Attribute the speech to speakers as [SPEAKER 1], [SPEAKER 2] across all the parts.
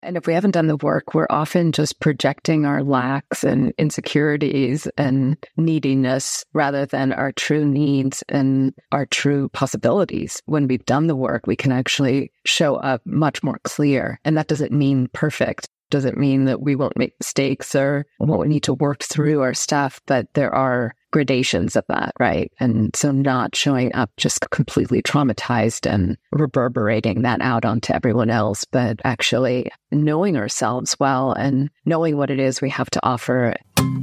[SPEAKER 1] And if we haven't done the work, we're often just projecting our lacks and insecurities and neediness rather than our true needs and our true possibilities. When we've done the work, we can actually show up much more clear. And that doesn't mean perfect. Doesn't mean that we won't make mistakes or won't need to work through our stuff, but there are gradations of that, right? And so not showing up just completely traumatized and reverberating that out onto everyone else, but actually knowing ourselves well and knowing what it is we have to offer.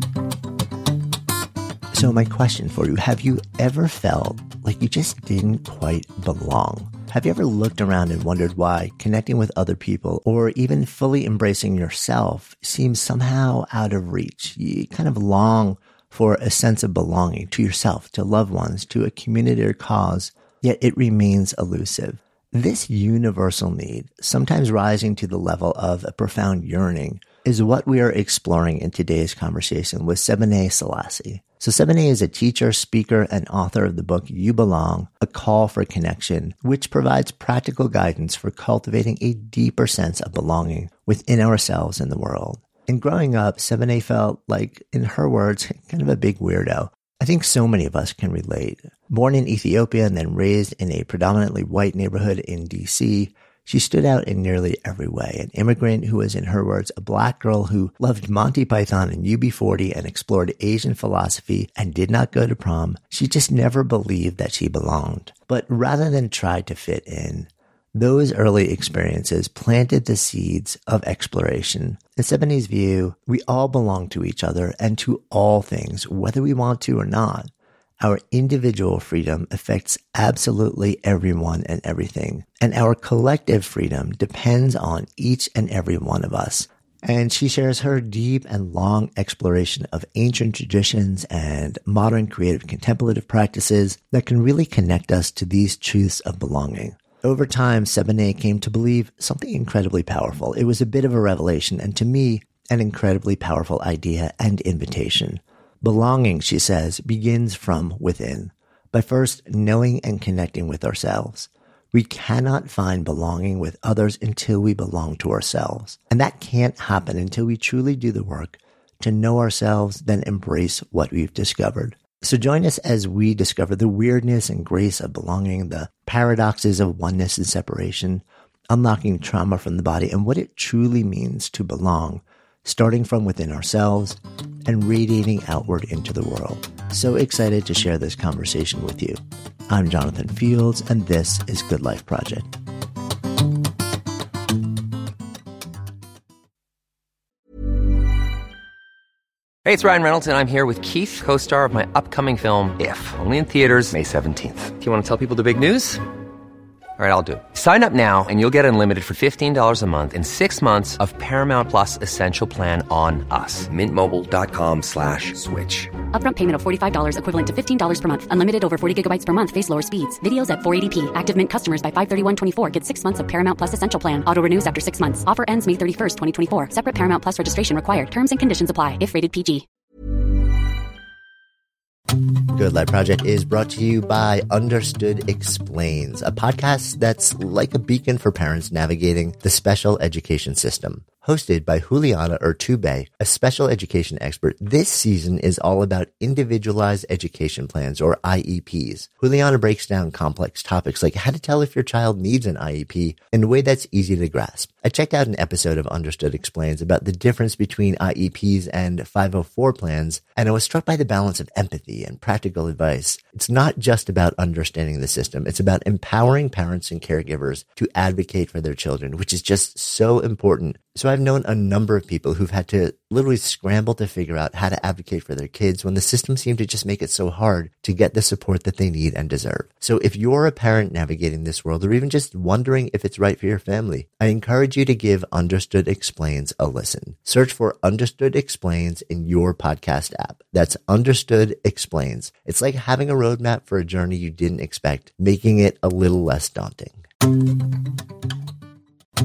[SPEAKER 2] So my question for you, have you ever felt like you just didn't quite belong? Have you ever looked around and wondered why connecting with other people or even fully embracing yourself seems somehow out of reach? You kind of long for a sense of belonging to yourself, to loved ones, to a community or cause, yet it remains elusive. This universal need, sometimes rising to the level of a profound yearning, is what we are exploring in today's conversation with Sebene Selassie. So Sebene is a teacher, speaker, and author of the book You Belong, A Call for Connection, which provides practical guidance for cultivating a deeper sense of belonging within ourselves and the world. And growing up, Sebene felt like, in her words, kind of a big weirdo. I think so many of us can relate. Born in Ethiopia and then raised in a predominantly white neighborhood in D.C., she stood out in nearly every way. An immigrant who was, in her words, a black girl who loved Monty Python and UB40 and explored Asian philosophy and did not go to prom. She just never believed that she belonged. But rather than try to fit in, those early experiences planted the seeds of exploration. In Sebene's view, we all belong to each other and to all things, whether we want to or not. Our individual freedom affects absolutely everyone and everything, and our collective freedom depends on each and every one of us. And she shares her deep and long exploration of ancient traditions and modern creative contemplative practices that can really connect us to these truths of belonging. Over time, Sebene came to believe something incredibly powerful. It was a bit of a revelation, and to me, an incredibly powerful idea and invitation. Belonging, she says, begins from within, by first knowing and connecting with ourselves. We cannot find belonging with others until we belong to ourselves. And that can't happen until we truly do the work to know ourselves, then embrace what we've discovered. So join us as we discover the weirdness and grace of belonging, the paradoxes of oneness and separation, unlocking trauma from the body, and what it truly means to belong, starting from within ourselves and radiating outward into the world. So excited to share this conversation with you. I'm Jonathan Fields, and this is Good Life Project.
[SPEAKER 3] Hey, it's Ryan Reynolds, and I'm here with Keith, co-star of my upcoming film, If, only in theaters May 17th. Do you want to tell people the big news? All right, I'll do it. Sign up now and you'll get unlimited for $15 a month and 6 months of Paramount Plus Essential Plan on us. MintMobile.com/switch.
[SPEAKER 4] Upfront payment of $45 equivalent to $15 per month. Unlimited over 40 gigabytes per month. Face lower speeds. Videos at 480p. Active Mint customers by 531.24 get 6 months of Paramount Plus Essential Plan. Auto renews after 6 months. Offer ends May 31st, 2024. Separate Paramount Plus registration required. Terms and conditions apply if rated PG.
[SPEAKER 2] Good Life Project is brought to you by Understood Explains, a podcast that's like a beacon for parents navigating the special education system. Hosted by Juliana Urtubey, a special education expert, this season is all about individualized education plans, or IEPs. Juliana breaks down complex topics like how to tell if your child needs an IEP in a way that's easy to grasp. I checked out an episode of Understood Explains about the difference between IEPs and 504 plans, and I was struck by the balance of empathy and practical advice. It's not just about understanding the system. It's about empowering parents and caregivers to advocate for their children, which is just so important. So I've known a number of people who've had to literally scramble to figure out how to advocate for their kids when the system seemed to just make it so hard to get the support that they need and deserve. So if you're a parent navigating this world, or even just wondering if it's right for your family, I encourage you to give Understood Explains a listen. Search for Understood Explains in your podcast app. That's Understood Explains. It's like having a roadmap for a journey you didn't expect, making it a little less daunting.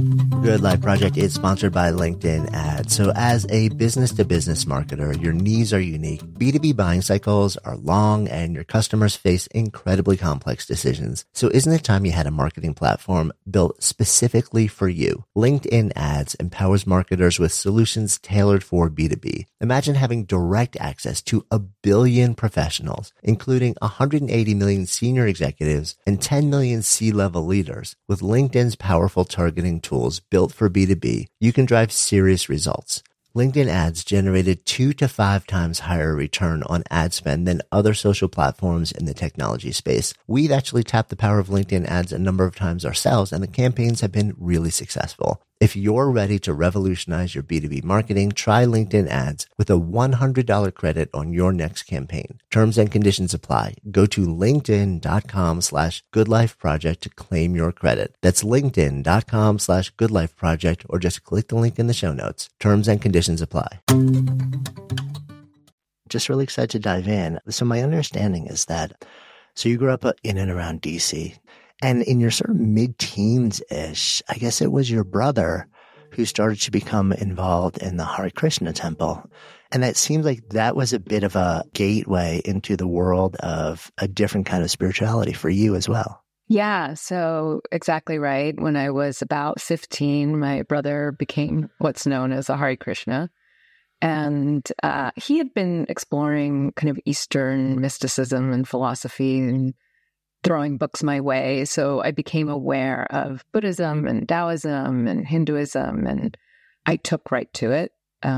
[SPEAKER 2] Good Life Project is sponsored by LinkedIn Ads. So as a business-to-business marketer, your needs are unique. B2B buying cycles are long and your customers face incredibly complex decisions. So isn't it time you had a marketing platform built specifically for you? LinkedIn Ads empowers marketers with solutions tailored for B2B. Imagine having direct access to 1 billion professionals, including 180 million senior executives and 10 million C-level leaders. With LinkedIn's powerful targeting tools built for B2B, you can drive serious results. LinkedIn Ads generated 2 to 5 times higher return on ad spend than other social platforms in the technology space. We've actually tapped the power of LinkedIn Ads a number of times ourselves, and the campaigns have been really successful. If you're ready to revolutionize your B2B marketing, try LinkedIn Ads with a $100 credit on your next campaign. Terms and conditions apply. Go to linkedin.com/goodlifeproject to claim your credit. That's linkedin.com/goodlifeproject, or just click the link in the show notes. Terms and conditions apply. Just really excited to dive in. So my understanding is that, so you grew up in and around DC. And in your sort of mid-teens-ish, I guess it was your brother who started to become involved in the Hare Krishna temple. And it seems like that was a bit of a gateway into the world of a different kind of spirituality for you as well.
[SPEAKER 1] Yeah, so exactly right. When I was about 15, my brother became what's known as a Hare Krishna. And he had been exploring kind of Eastern mysticism and philosophy and throwing books my way. So I became aware of Buddhism and Taoism and Hinduism, and I took right to it.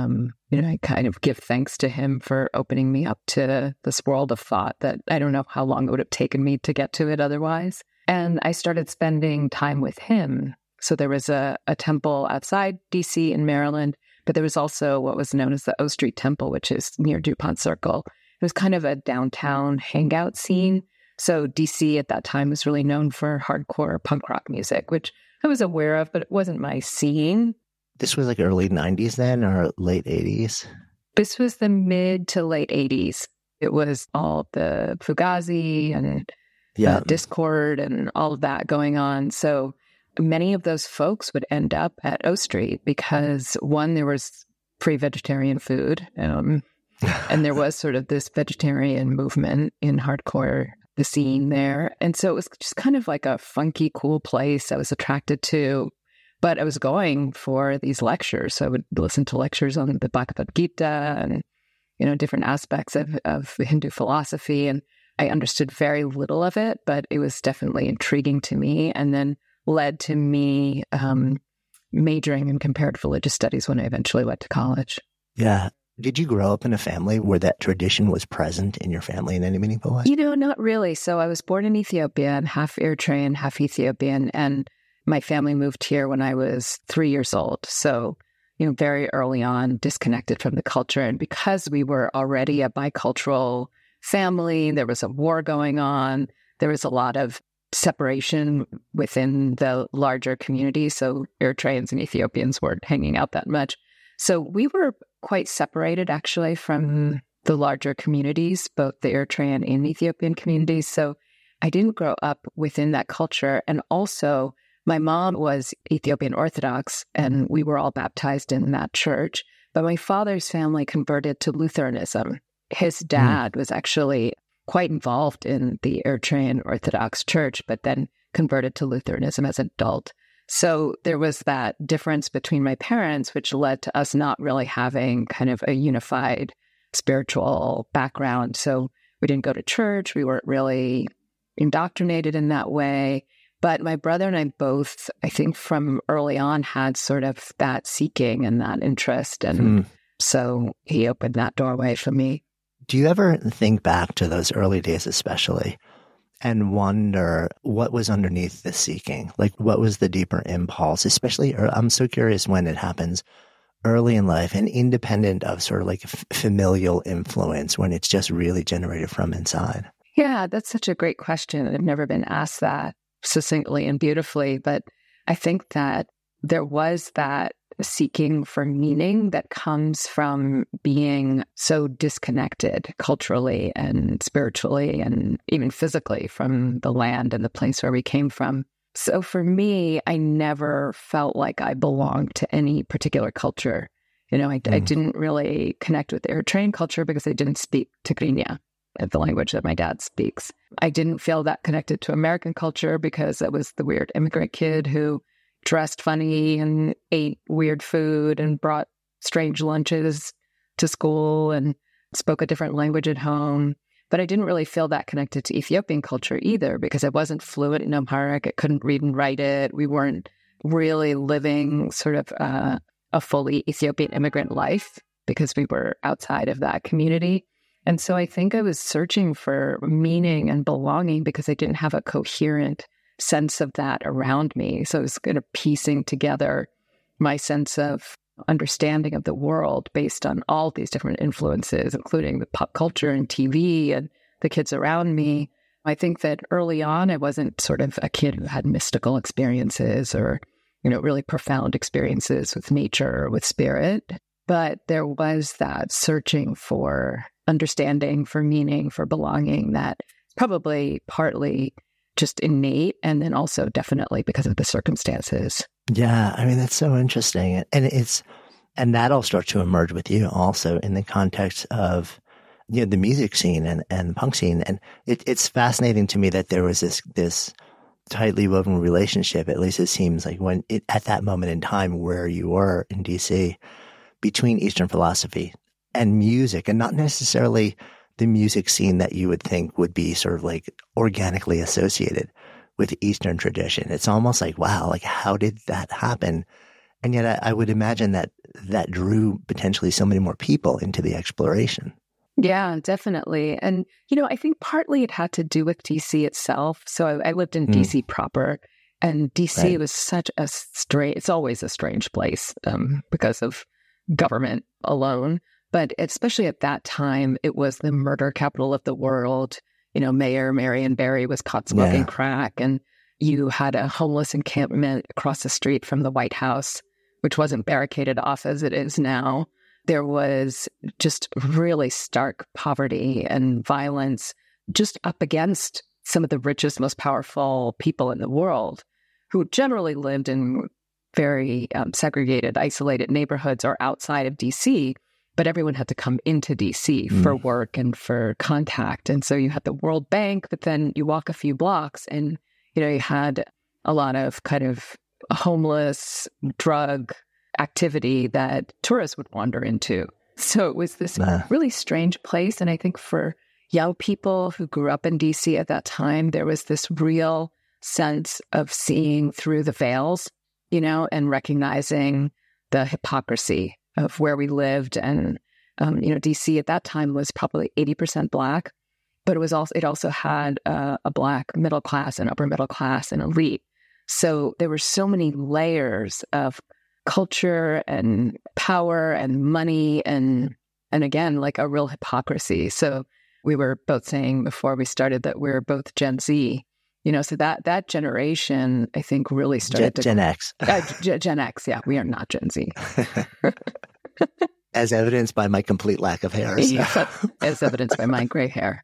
[SPEAKER 1] I kind of give thanks to him for opening me up to this world of thought that I don't know how long it would have taken me to get to it otherwise. And I started spending time with him. So there was a temple outside DC in Maryland, but there was also what was known as the O Street Temple, which is near DuPont Circle. It was kind of a downtown hangout scene. So DC at that time was really known for hardcore punk rock music, which I was aware of, but it wasn't my scene.
[SPEAKER 2] This was like early 90s then, or late 80s?
[SPEAKER 1] This was the mid to late 80s. It was all the Fugazi and Discord and all of that going on. So many of those folks would end up at O Street because, one, there was free vegetarian food, and there was sort of this vegetarian movement in hardcore, the scene there. And so it was just kind of like a funky, cool place I was attracted to. But I was going for these lectures. So I would listen to lectures on the Bhagavad Gita and, different aspects of Hindu philosophy. And I understood very little of it, but it was definitely intriguing to me, and then led to me majoring in comparative religious studies when I eventually went to college.
[SPEAKER 2] Yeah. Did you grow up in a family where that tradition was present in your family in any meaningful way?
[SPEAKER 1] Not really. So I was born in Ethiopia and half Eritrean, half Ethiopian. And my family moved here when I was 3 years old. So, very early on, disconnected from the culture. And because we were already a bicultural family, there was a war going on. There was a lot of separation within the larger community. So Eritreans and Ethiopians weren't hanging out that much. So we were quite separated, actually, from the larger communities, both the Eritrean and Ethiopian communities. So I didn't grow up within that culture. And also, my mom was Ethiopian Orthodox, and we were all baptized in that church. But my father's family converted to Lutheranism. His dad was actually quite involved in the Eritrean Orthodox Church, but then converted to Lutheranism as an adult. So there was that difference between my parents, which led to us not really having kind of a unified spiritual background. So we didn't go to church. We weren't really indoctrinated in that way. But my brother and I both, I think from early on, had sort of that seeking and that interest. And so he opened that doorway for me.
[SPEAKER 2] Do you ever think back to those early days especially and wonder what was underneath the seeking? Like, what was the deeper impulse? Especially, I'm so curious when it happens early in life and independent of sort of like familial influence, when it's just really generated from inside.
[SPEAKER 1] Yeah, that's such a great question. I've never been asked that succinctly and beautifully, but I think that there was that seeking for meaning that comes from being so disconnected culturally and spiritually and even physically from the land and the place where we came from. So for me, I never felt like I belonged to any particular culture. I didn't really connect with Eritrean culture because I didn't speak Tigrinya, the language that my dad speaks. I didn't feel that connected to American culture because I was the weird immigrant kid who dressed funny and ate weird food and brought strange lunches to school and spoke a different language at home. But I didn't really feel that connected to Ethiopian culture either because I wasn't fluent in Amharic. I couldn't read and write it. We weren't really living sort of a fully Ethiopian immigrant life because we were outside of that community. And so I think I was searching for meaning and belonging because I didn't have a coherent sense of that around me. So I was kind of piecing together my sense of understanding of the world based on all these different influences, including the pop culture and TV and the kids around me. I think that early on, I wasn't sort of a kid who had mystical experiences or, really profound experiences with nature or with spirit. But there was that searching for understanding, for meaning, for belonging that probably partly just innate and then also definitely because of the circumstances.
[SPEAKER 2] Yeah, I mean, that's so interesting. And that'll start to emerge with you also in the context of, the music scene and the punk scene. And it's fascinating to me that there was this tightly woven relationship, at least it seems like at that moment in time where you were in DC, between Eastern philosophy and music, and not necessarily the music scene that you would think would be sort of like organically associated with Eastern tradition. It's almost like, wow, like how did that happen? And yet I would imagine that drew potentially so many more people into the exploration.
[SPEAKER 1] Yeah, definitely. And, I think partly it had to do with DC itself. So I lived in DC proper, and DC was such a it's always a strange place because of government alone. But especially at that time, it was the murder capital of the world. Mayor Marion Barry was caught smoking crack, and you had a homeless encampment across the street from the White House, which wasn't barricaded off as it is now. There was just really stark poverty and violence just up against some of the richest, most powerful people in the world who generally lived in very segregated, isolated neighborhoods or outside of DC. But everyone had to come into DC for work and for contact. And so you had the World Bank, but then you walk a few blocks and, you had a lot of kind of homeless drug activity that tourists would wander into. So it was this really strange place. And I think for young people who grew up in DC at that time, there was this real sense of seeing through the veils, and recognizing the hypocrisy of where we lived. And, DC at that time was probably 80% Black, but it also had a Black middle class and upper middle class and elite. So there were so many layers of culture and power and money and again, like a real hypocrisy. So we were both saying before we started that we're both Gen Z, so that generation, I think, really started
[SPEAKER 2] Gen X.
[SPEAKER 1] Gen X, yeah. We are not Gen Z.
[SPEAKER 2] As evidenced by my complete lack of hair. So.
[SPEAKER 1] Yeah, as evidenced by my gray hair.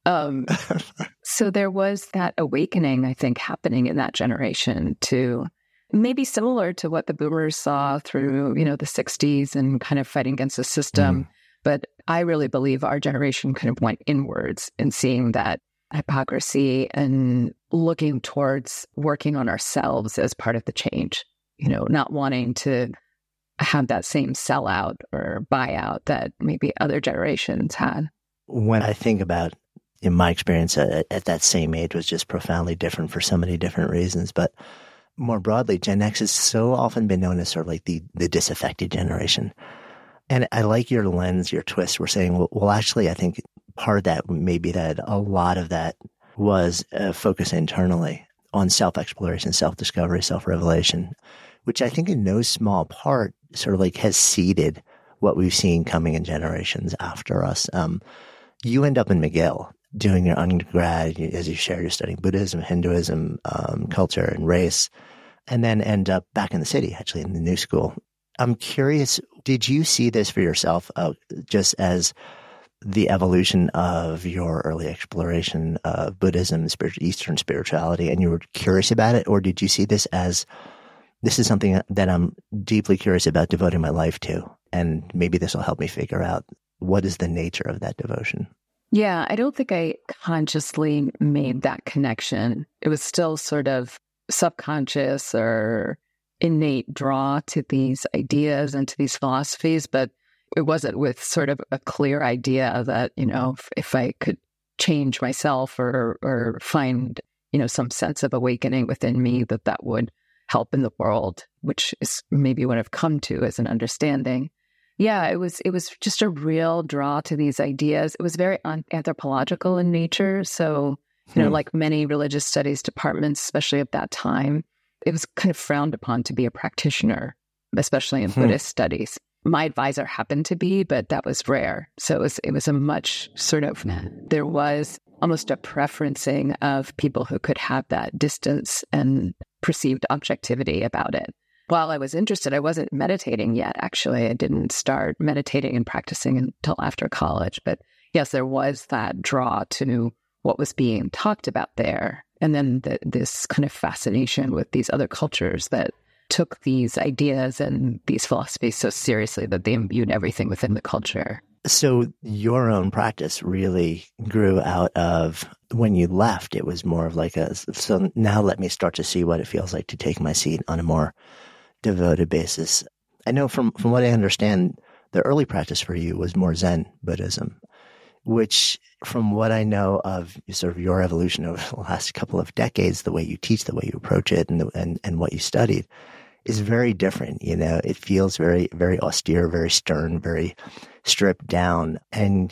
[SPEAKER 1] So there was that awakening, I think, happening in that generation to maybe similar to what the boomers saw through, the 60s and kind of fighting against the system. But I really believe our generation kind of went inwards in seeing that hypocrisy and looking towards working on ourselves as part of the change, not wanting to have that same sellout or buyout that maybe other generations had.
[SPEAKER 2] When I think about my experience at that same age was just profoundly different for so many different reasons. But more broadly, Gen X has so often been known as sort of like the disaffected generation. And I like your lens, your twist. We're saying, well, actually, I think part of that may be that a lot of that was focused internally on self-exploration, self-discovery, self-revelation, which I think in no small part sort of like has seeded what we've seen coming in generations after us. You end up in McGill doing your undergrad, as you share, you're studying Buddhism, Hinduism, culture, and race, and then end up back in the city, actually, in the New School. I'm curious, did you see this for yourself just as the evolution of your early exploration of Buddhism, Eastern spirituality, and you were curious about it? Or did you see this as, this is something that I'm deeply curious about devoting my life to, and maybe this will help me figure out what is the nature of that devotion?
[SPEAKER 1] Yeah, I don't think I consciously made that connection. It was still sort of subconscious or innate draw to these ideas and to these philosophies, but it wasn't with sort of a clear idea that, if I could change myself or find, some sense of awakening within me, that would help in the world, which is maybe what I've come to as an understanding. Yeah, it was just a real draw to these ideas. It was very anthropological in nature. So, like many religious studies departments, especially at that time, it was kind of frowned upon to be a practitioner, especially in Buddhist studies. My advisor happened to be, but that was rare. So it was a much sort of, there was almost a preferencing of people who could have that distance and perceived objectivity about it. While I was interested, I wasn't meditating yet, actually. I didn't start meditating and practicing until after college. But yes, there was that draw to what was being talked about there. And then this kind of fascination with these other cultures that took these ideas and these philosophies so seriously that they imbued everything within the culture.
[SPEAKER 2] So your own practice really grew out of, when you left, it was more of like so now let me start to see what it feels like to take my seat on a more devoted basis. I know from what I understand, the early practice for you was more Zen Buddhism, which from what I know of sort of your evolution over the last couple of decades, the way you teach, the way you approach it, and what you studied is very different. It feels very, very austere, very stern, very stripped down. And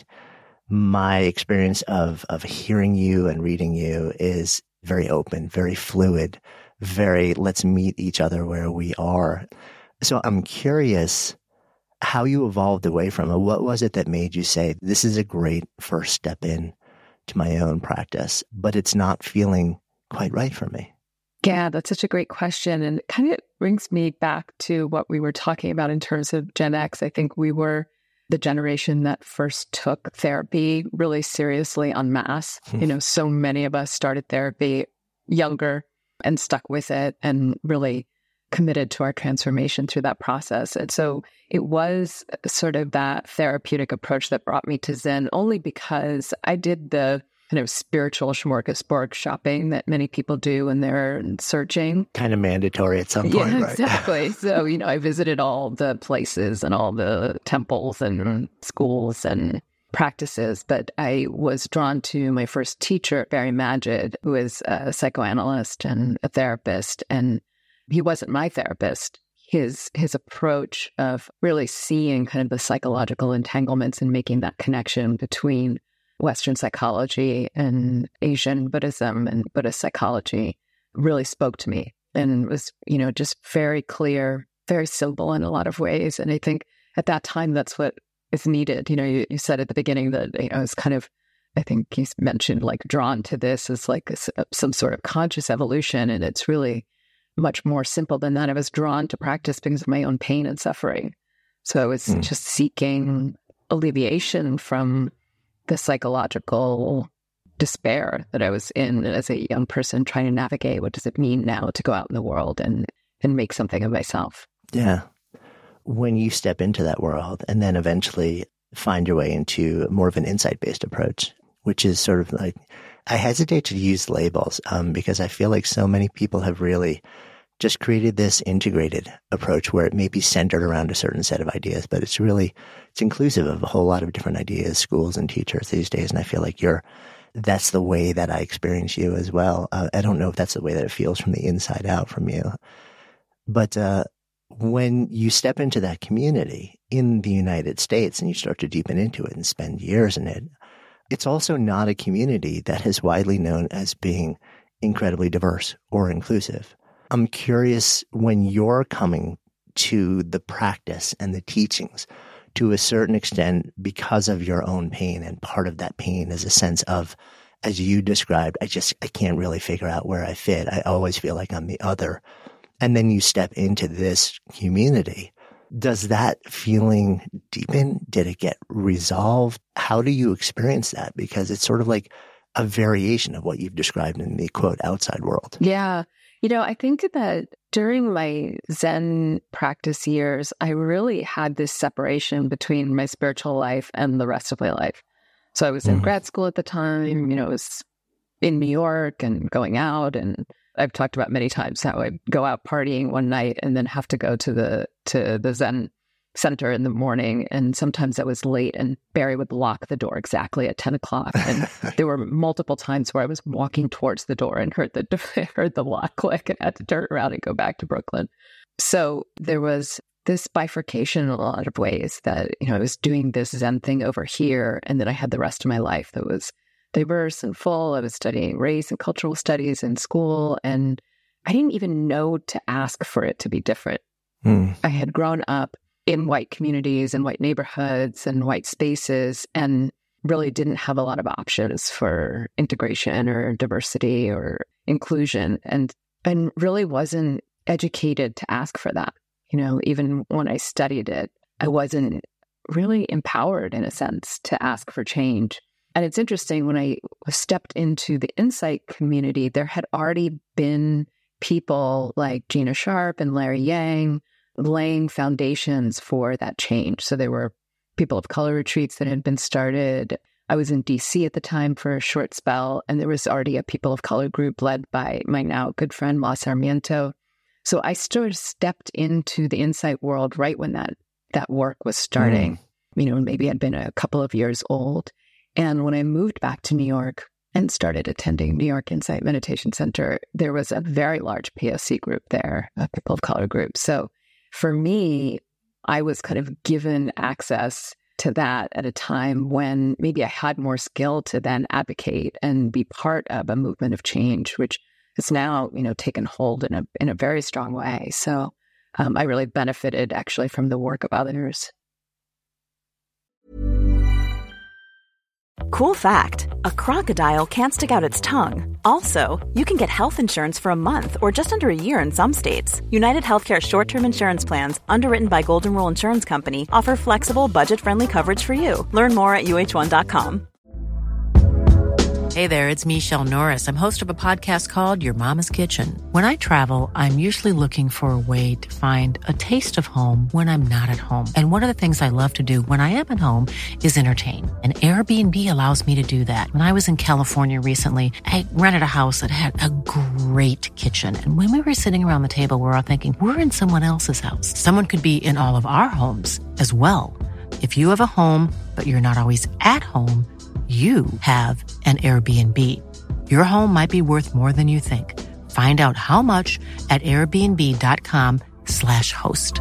[SPEAKER 2] my experience of hearing you and reading you is very open, very fluid, very let's meet each other where we are. So I'm curious how you evolved away from it. What was it that made you say, this is a great first step in to my own practice, but it's not feeling quite right for me?
[SPEAKER 1] Yeah, that's such a great question. And it kind of brings me back to what we were talking about in terms of Gen X. I think we were the generation that first took therapy really seriously en masse. So many of us started therapy younger and stuck with it and really committed to our transformation through that process. And so it was sort of that therapeutic approach that brought me to Zen, only because I did the kind of spiritual smorgasbord shopping that many people do when they're searching.
[SPEAKER 2] Kind of mandatory at some point, right?
[SPEAKER 1] Exactly. So, I visited all the places and all the temples and schools and practices, but I was drawn to my first teacher, Barry Magid, who is a psychoanalyst and a therapist, and he wasn't my therapist. His approach of really seeing kind of the psychological entanglements and making that connection between Western psychology and Asian Buddhism and Buddhist psychology really spoke to me, and was, just very clear, very simple in a lot of ways. And I think at that time, that's what is needed. You said at the beginning that, it's kind of, I think you mentioned like drawn to this as like some sort of conscious evolution. And it's really much more simple than that. I was drawn to practice because of my own pain and suffering. So I was just seeking alleviation from the psychological despair that I was in as a young person, trying to navigate what does it mean now to go out in the world and make something of myself.
[SPEAKER 2] Yeah. When you step into that world and then eventually find your way into more of an insight-based approach, which is sort of like, I hesitate to use labels because I feel like so many people have really just created this integrated approach where it may be centered around a certain set of ideas, but it's inclusive of a whole lot of different ideas, schools and teachers these days. And I feel like that's the way that I experience you as well. I don't know if that's the way that it feels from the inside out from you, but when you step into that community in the United States and you start to deepen into it and spend years in it, it's also not a community that is widely known as being incredibly diverse or inclusive. I'm curious, when you're coming to the practice and the teachings to a certain extent because of your own pain, and part of that pain is a sense of, as you described, I can't really figure out where I fit. I always feel like I'm the other. And then you step into this community. Does that feeling deepen? Did it get resolved? How do you experience that? Because it's sort of like a variation of what you've described in the quote outside world.
[SPEAKER 1] Yeah. I think that during my Zen practice years, I really had this separation between my spiritual life and the rest of my life. So I was in grad school at the time, I was in New York and going out, and I've talked about many times how I'd go out partying one night and then have to go to the Zen center in the morning. And sometimes I was late and Barry would lock the door exactly at 10 o'clock. And there were multiple times where I was walking towards the door and heard the lock click and had to turn around and go back to Brooklyn. So there was this bifurcation in a lot of ways that, I was doing this Zen thing over here. And then I had the rest of my life that was diverse and full. I was studying race and cultural studies in school, and I didn't even know to ask for it to be different. I had grown up in white communities and white neighborhoods and white spaces, and really didn't have a lot of options for integration or diversity or inclusion, and really wasn't educated to ask for that. Even when I studied it, I wasn't really empowered in a sense to ask for change. And it's interesting, when I stepped into the Insight community, there had already been people like Gina Sharp and Larry Yang laying foundations for that change. So there were people of color retreats that had been started. I was in DC at the time for a short spell, and there was already a people of color group led by my now good friend, Ma Sarmiento. So I sort of stepped into the Insight world right when that work was starting. Maybe I'd been a couple of years old. And when I moved back to New York and started attending New York Insight Meditation Center, there was a very large POC group there, a people of color group. So for me, I was kind of given access to that at a time when maybe I had more skill to then advocate and be part of a movement of change, which has now, taken hold in a very strong way. So I really benefited actually from the work of others.
[SPEAKER 5] Cool fact, a crocodile can't stick out its tongue. Also, you can get health insurance for a month or just under a year in some states. United Healthcare short-term insurance plans, underwritten by Golden Rule Insurance Company, offer flexible, budget-friendly coverage for you. Learn more at UH1.com.
[SPEAKER 6] Hey there, it's Michelle Norris. I'm host of a podcast called Your Mama's Kitchen. When I travel, I'm usually looking for a way to find a taste of home when I'm not at home. And one of the things I love to do when I am at home is entertain. And Airbnb allows me to do that. When I was in California recently, I rented a house that had a great kitchen. And when we were sitting around the table, we were all thinking, we're in someone else's house. Someone could be in all of our homes as well. If you have a home, but you're not always at home, you have an Airbnb. Your home might be worth more than you think. Find out how much at airbnb.com/host.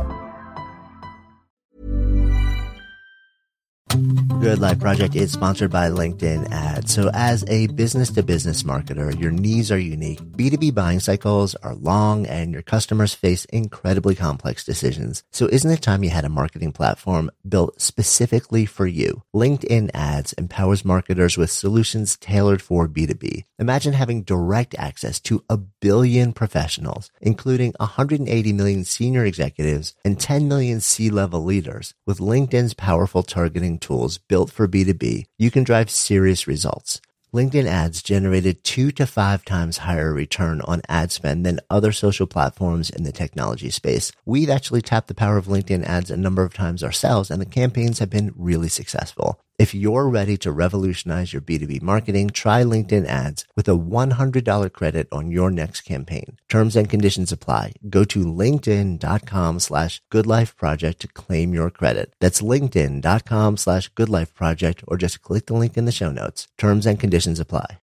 [SPEAKER 2] Good Life Project is sponsored by LinkedIn Ads. So as a business-to-business marketer, your needs are unique. B2B buying cycles are long and your customers face incredibly complex decisions. So isn't it time you had a marketing platform built specifically for you? LinkedIn Ads empowers marketers with solutions tailored for B2B. Imagine having direct access to 1 billion professionals, including 180 million senior executives and 10 million C-level leaders. With LinkedIn's powerful targeting tools built for B2B, you can drive serious results. LinkedIn Ads generated 2 to 5 times higher return on ad spend than other social platforms in the technology space. We've actually tapped the power of LinkedIn Ads a number of times ourselves, and the campaigns have been really successful. If you're ready to revolutionize your B2B marketing, try LinkedIn Ads with a $100 credit on your next campaign. Terms and conditions apply. Go to linkedin.com/goodlifeproject to claim your credit. That's linkedin.com/goodlifeproject, or just click the link in the show notes. Terms and conditions apply.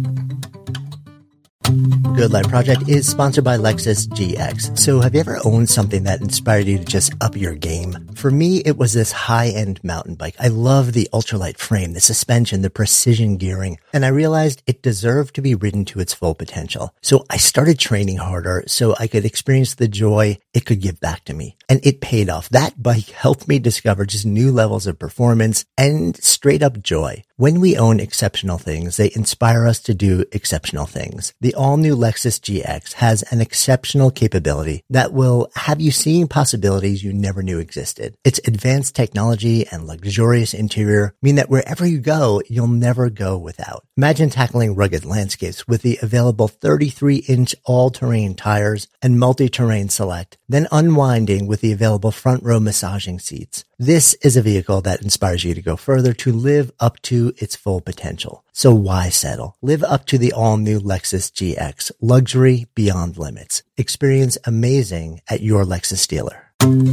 [SPEAKER 2] Good Life Project is sponsored by Lexus GX. So have you ever owned something that inspired you to just up your game? For me, it was this high-end mountain bike. I love the ultralight frame, the suspension, the precision gearing, and I realized it deserved to be ridden to its full potential. So I started training harder so I could experience the joy it could give back to me. And it paid off. That bike helped me discover just new levels of performance and straight up joy. When we own exceptional things, they inspire us to do exceptional things. The all-new Lexus GX has an exceptional capability that will have you seeing possibilities you never knew existed. Its advanced technology and luxurious interior mean that wherever you go, you'll never go without. Imagine tackling rugged landscapes with the available 33-inch all-terrain tires and multi-terrain select, then unwinding with the available front-row massaging seats. This is a vehicle that inspires you to go further, to live up to its full potential. So why settle? Live up to the all-new Lexus GX. Luxury beyond limits. Experience amazing at your Lexus dealer.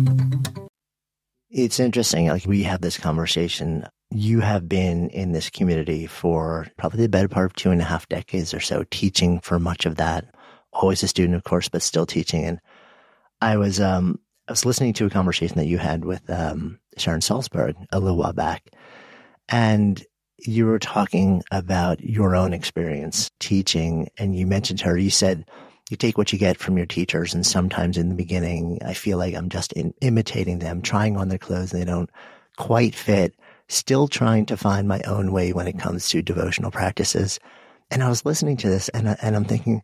[SPEAKER 2] It's interesting. Like, we have this conversation. You have been in this community for probably the better part of 2.5 decades or so, teaching for much of that. Always a student, of course, but still teaching. And I was listening to a conversation that you had with Sharon Salzberg a little while back, and you were talking about your own experience teaching, and you mentioned her. You said you take what you get from your teachers, and sometimes in the beginning, I feel like I'm just imitating them, trying on their clothes, and they don't quite fit, still trying to find my own way when it comes to devotional practices. And I was listening to this, and I'm thinking,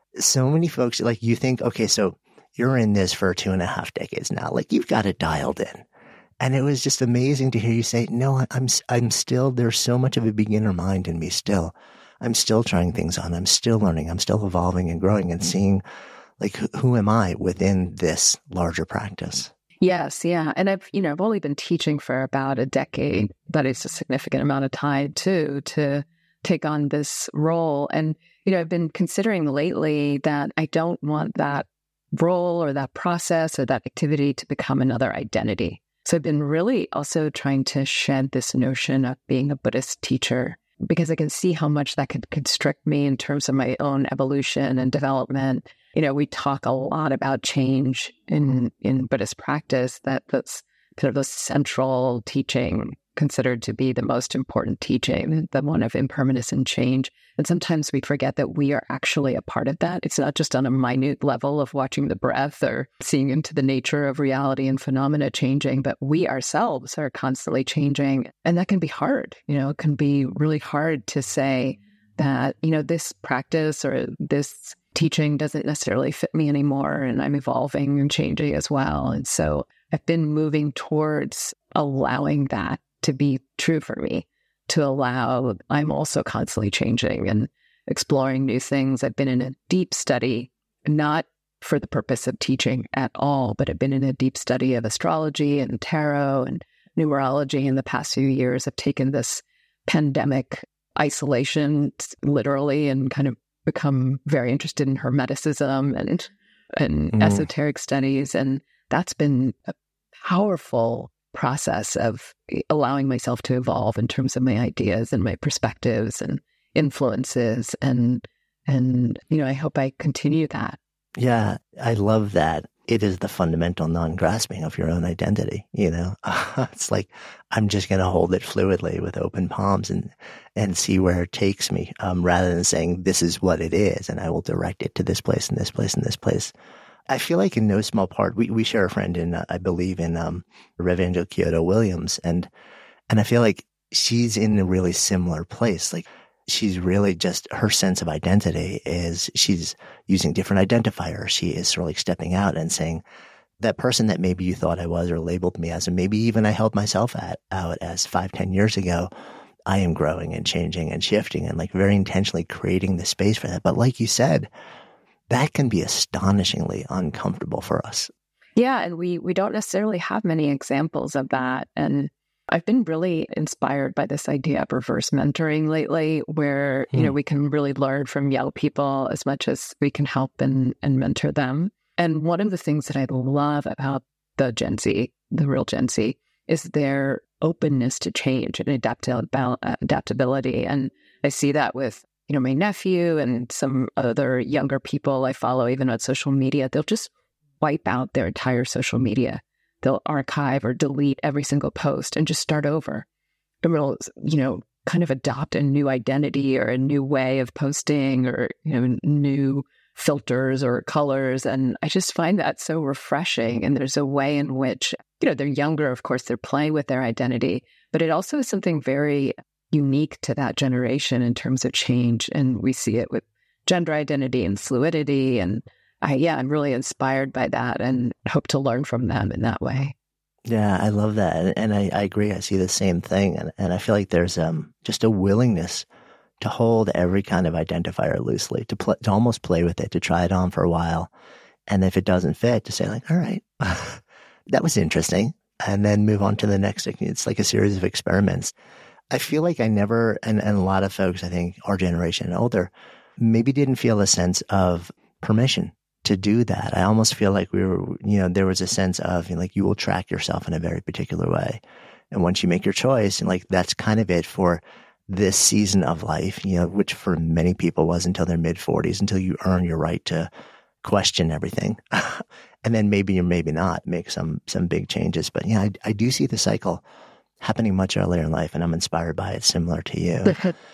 [SPEAKER 2] so many folks, like, you think, okay, so you're in this for 2.5 decades now. Like, you've got it dialed in. And it was just amazing to hear you say, no, I'm still, there's so much of a beginner mind in me still. I'm still trying things on. I'm still learning. I'm still evolving and growing and seeing, like, who am I within this larger practice?
[SPEAKER 1] Yes, yeah. And I've only been teaching for about a decade, but it's a significant amount of time too, to take on this role. And, I've been considering lately that I don't want that role or that process or that activity to become another identity. So I've been really also trying to shed this notion of being a Buddhist teacher, because I can see how much that could constrict me in terms of my own evolution and development. We talk a lot about change in Buddhist practice, that's kind of the central teaching considered to be the most important teaching, the one of impermanence and change. And sometimes we forget that we are actually a part of that. It's not just on a minute level of watching the breath or seeing into the nature of reality and phenomena changing, but we ourselves are constantly changing. And that can be hard. It can be really hard to say that, this practice or this teaching doesn't necessarily fit me anymore, and I'm evolving and changing as well. And so I've been moving towards allowing that to be true for me, to allow I'm also constantly changing and exploring new things. I've been in a deep study, not for the purpose of teaching at all, but I've been in a deep study of astrology and tarot and numerology in the past few years. I've taken this pandemic isolation literally and kind of become very interested in Hermeticism and esoteric studies. And that's been a powerful process of allowing myself to evolve in terms of my ideas and my perspectives and influences. And I hope I continue that.
[SPEAKER 2] Yeah, I love that. It is the fundamental non-grasping of your own identity. It's like, I'm just going to hold it fluidly with open palms and see where it takes me, rather than saying this is what it is and I will direct it to this place and this place and this place. I feel like in no small part, we share a friend in, I believe in, Rev. Angel Kyoto Williams. And I feel like she's in a really similar place. Like, she's really just, her sense of identity is she's using different identifiers. She is sort of like stepping out and saying, that person that maybe you thought I was or labeled me as, and maybe even I held myself out as 5-10 years ago, I am growing and changing and shifting and like very intentionally creating the space for that. But like you said, that can be astonishingly uncomfortable for us.
[SPEAKER 1] Yeah, and we don't necessarily have many examples of that. And I've been really inspired by this idea of reverse mentoring lately, where we can really learn from young people as much as we can help and mentor them. And one of the things that I love about the Gen Z, the real Gen Z, is their openness to change and adaptability. And I see that with my nephew and some other younger people I follow, even on social media. They'll just wipe out their entire social media. They'll archive or delete every single post and just start over. And we'll, kind of adopt a new identity or a new way of posting or, new filters or colors. And I just find that so refreshing. And there's a way in which, they're younger, of course, they're playing with their identity, but it also is something very unique to that generation in terms of change. And we see it with gender identity and fluidity. And I'm really inspired by that and hope to learn from them in that way.
[SPEAKER 2] Yeah, I love that. And I agree. I see the same thing. And I feel like there's just a willingness to hold every kind of identifier loosely, to almost play with it, to try it on for a while. And if it doesn't fit, to say like, all right, that was interesting. And then move on to the next. It's like a series of experiments. I feel like I never, and a lot of folks, I think our generation and older, maybe didn't feel a sense of permission to do that. I almost feel like we were, there was a sense of like, you will track yourself in a very particular way. And once you make your choice, and like, that's kind of it for this season of life, which for many people was until their mid-40s, until you earn your right to question everything. And then maybe or maybe not make some big changes. But yeah, I do see the cycle happening much earlier in life, and I'm inspired by it, similar to you.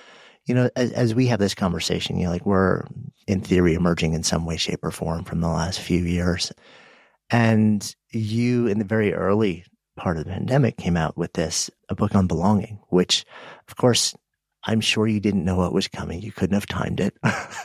[SPEAKER 2] As we have this conversation, like we're in theory emerging in some way, shape, or form from the last few years. And you, in the very early part of the pandemic, came out with a book on belonging, which, of course, I'm sure you didn't know what was coming. You couldn't have timed it.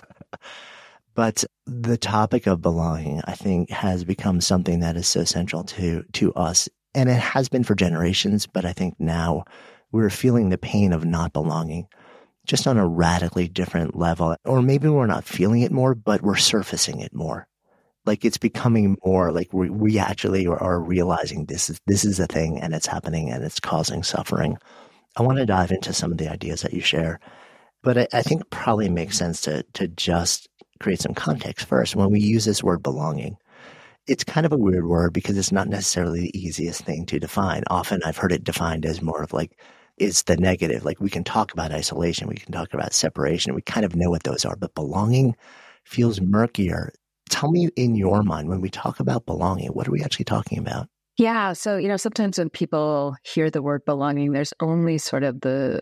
[SPEAKER 2] But the topic of belonging, I think, has become something that is so central to us. And it has been for generations, but I think now we're feeling the pain of not belonging, just on a radically different level. Or maybe we're not feeling it more, but we're surfacing it more. Like it's becoming more like we actually are realizing this is a thing, and it's happening, and it's causing suffering. I want to dive into some of the ideas that you share, but I think it probably makes sense to just create some context first. When we use this word belonging, it's kind of a weird word because it's not necessarily the easiest thing to define. Often I've heard it defined as more of like, it's the negative. Like we can talk about isolation, we can talk about separation. We kind of know what those are, but belonging feels murkier. Tell me, in your mind, when we talk about belonging, what are we actually talking about?
[SPEAKER 1] Yeah. So, sometimes when people hear the word belonging, there's only sort of the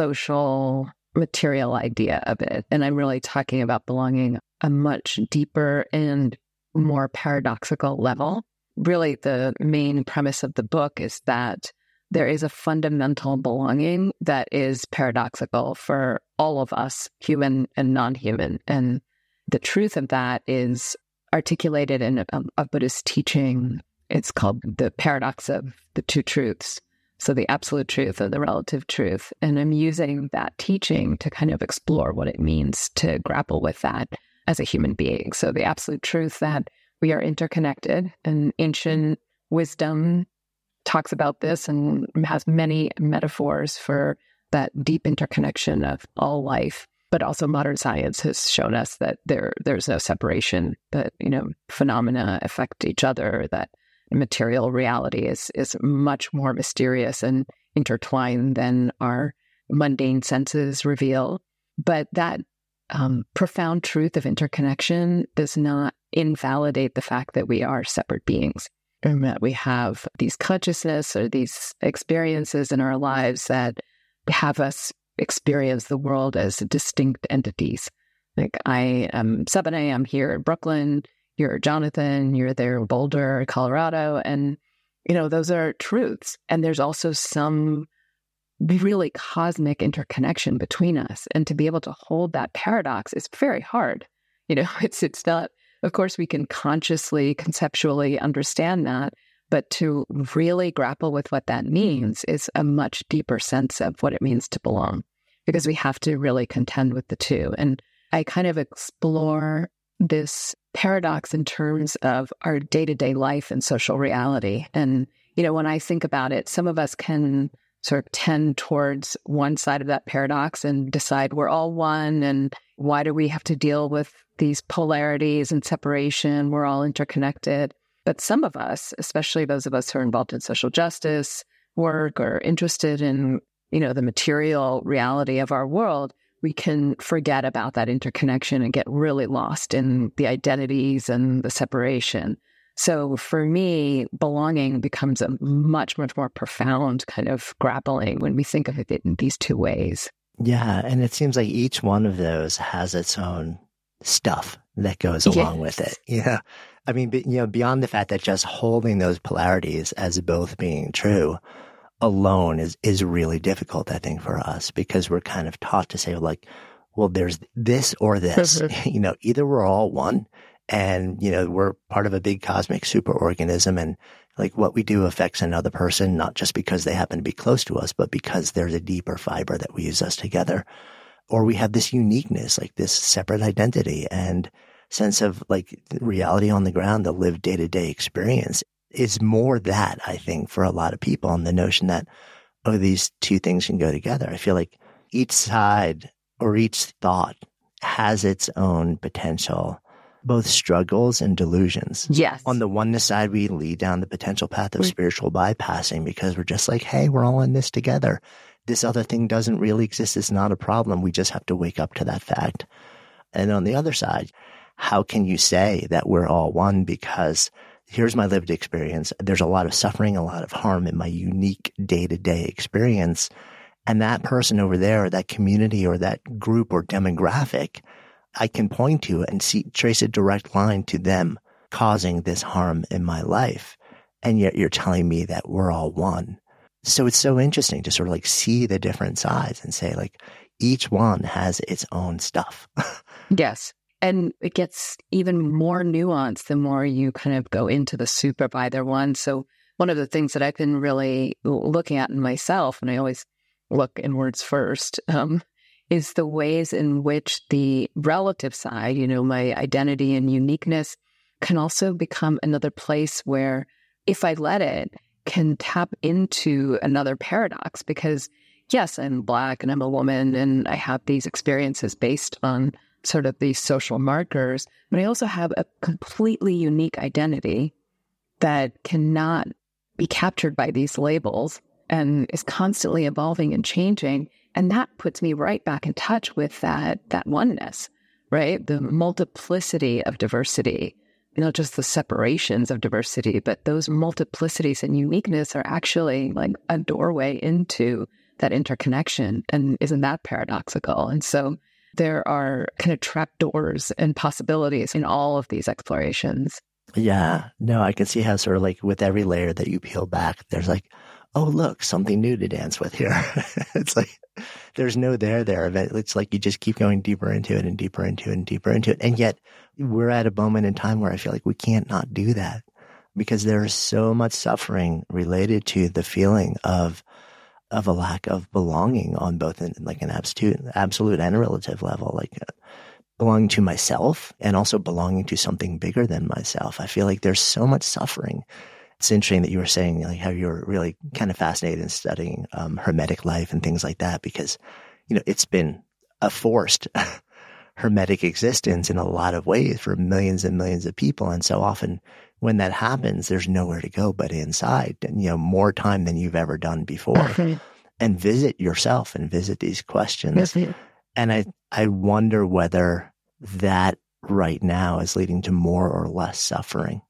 [SPEAKER 1] social material idea of it. And I'm really talking about belonging a much deeper and more paradoxical level. Really, the main premise of the book is that there is a fundamental belonging that is paradoxical for all of us, human and non-human. And the truth of that is articulated in a Buddhist teaching. It's called the paradox of the two truths. So the absolute truth and the relative truth. And I'm using that teaching to kind of explore what it means to grapple with that as a human being. So the absolute truth that we are interconnected, and ancient wisdom talks about this and has many metaphors for that deep interconnection of all life. But also modern science has shown us that there's no separation, that, phenomena affect each other, that material reality is much more mysterious and intertwined than our mundane senses reveal. But that profound truth of interconnection does not invalidate the fact that we are separate beings, and that we have these consciousness or these experiences in our lives that have us experience the world as distinct entities. Like I am Sebene, I'm here in Brooklyn, you're Jonathan, you're there in Boulder, Colorado, and those are truths. And there's also some really cosmic interconnection between us. And to be able to hold that paradox is very hard. It's not, of course, we can consciously, conceptually understand that, but to really grapple with what that means is a much deeper sense of what it means to belong, because we have to really contend with the two. And I kind of explore this paradox in terms of our day-to-day life and social reality. And, when I think about it, some of us can sort of tend towards one side of that paradox and decide we're all one, and why do we have to deal with these polarities and separation? We're all interconnected. But some of us, especially those of us who are involved in social justice work or interested in, the material reality of our world, we can forget about that interconnection and get really lost in the identities and the separation. So for me, belonging becomes a much, much more profound kind of grappling when we think of it in these two ways.
[SPEAKER 2] Yeah. And it seems like each one of those has its own stuff that goes along with it. Yeah. I mean, beyond the fact that just holding those polarities as both being true alone is really difficult, I think, for us, because we're kind of taught to say, like, well, there's this or this, either we're all one and, we're part of a big cosmic superorganism, and like what we do affects another person, not just because they happen to be close to us, but because there's a deeper fiber that weaves us together. Or we have this uniqueness, like this separate identity and sense of like reality on the ground, the lived day-to-day experience is more that, I think, for a lot of people, and the notion that, these two things can go together. I feel like each side or each thought has its own potential, both struggles and delusions.
[SPEAKER 1] Yes.
[SPEAKER 2] On the oneness side, we lead down the potential path of spiritual bypassing because we're just like, hey, we're all in this together. This other thing doesn't really exist. It's not a problem. We just have to wake up to that fact. And on the other side, how can you say that we're all one? Because here's my lived experience. There's a lot of suffering, a lot of harm in my unique day-to-day experience. And that person over there, or that community or that group or demographic, I can point to and trace a direct line to them causing this harm in my life. And yet you're telling me that we're all one. So it's so interesting to sort of like see the different sides and say, like, each one has its own stuff.
[SPEAKER 1] Yes. And it gets even more nuanced the more you kind of go into the soup of either one. So one of the things that I've been really looking at in myself, and I always look inwards first, is the ways in which the relative side, my identity and uniqueness, can also become another place where, if I let it, can tap into another paradox. Because yes, I'm Black and I'm a woman and I have these experiences based on sort of these social markers, but I also have a completely unique identity that cannot be captured by these labels and is constantly evolving and changing. And that puts me right back in touch with that oneness, right? The multiplicity of diversity, not just the separations of diversity, but those multiplicities and uniqueness are actually like a doorway into that interconnection. And isn't that paradoxical? And so there are kind of trapdoors and possibilities in all of these explorations.
[SPEAKER 2] Yeah, no, I can see how sort of like with every layer that you peel back, there's like, oh, look, something new to dance with here. It's like, there's no there. It's like you just keep going deeper into it and deeper into it and deeper into it. And yet we're at a moment in time where I feel like we can't not do that because there is so much suffering related to the feeling of a lack of belonging on both like an absolute and a relative level, like belonging to myself and also belonging to something bigger than myself. I feel like there's so much suffering. It's interesting that you were saying like how you're really kind of fascinated in studying Hermetic life and things like that, because, it's been a forced Hermetic existence in a lot of ways for millions and millions of people. And so often when that happens, there's nowhere to go but inside, and, more time than you've ever done before. And visit yourself and visit these questions. Yes. And I wonder whether that right now is leading to more or less suffering.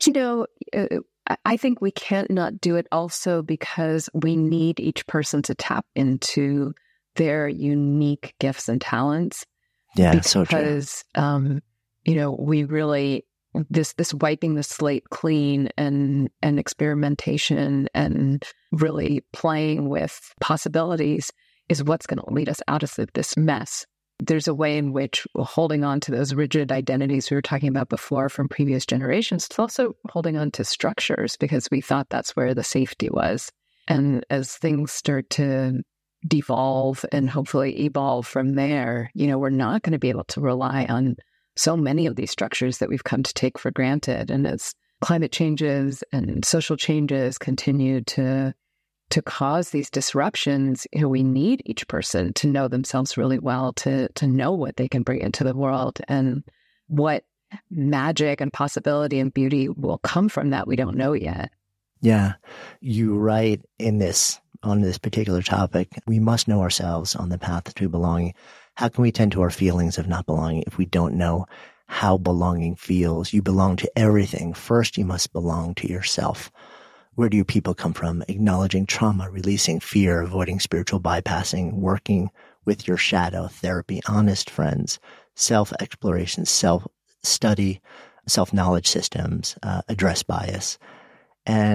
[SPEAKER 1] I think we can't not do it also because we need each person to tap into their unique gifts and talents.
[SPEAKER 2] Yeah, so true.
[SPEAKER 1] Because, we really, this wiping the slate clean and experimentation and really playing with possibilities is what's going to lead us out of this mess. There's a way in which holding on to those rigid identities we were talking about before from previous generations, it's also holding on to structures because we thought that's where the safety was. And as things start to devolve and hopefully evolve from there, we're not going to be able to rely on so many of these structures that we've come to take for granted. And as climate changes and social changes continue to cause these disruptions, we need each person to know themselves really well, to know what they can bring into the world and what magic and possibility and beauty will come from that we don't know yet.
[SPEAKER 2] Yeah. You write on this particular topic, we must know ourselves on the path to belonging. How can we tend to our feelings of not belonging if we don't know how belonging feels? You belong to everything. First, you must belong to yourself. Where do your people come from? Acknowledging trauma, releasing fear, avoiding spiritual bypassing, working with your shadow, therapy, honest friends, self-exploration, self-study, self-knowledge systems, address bias. And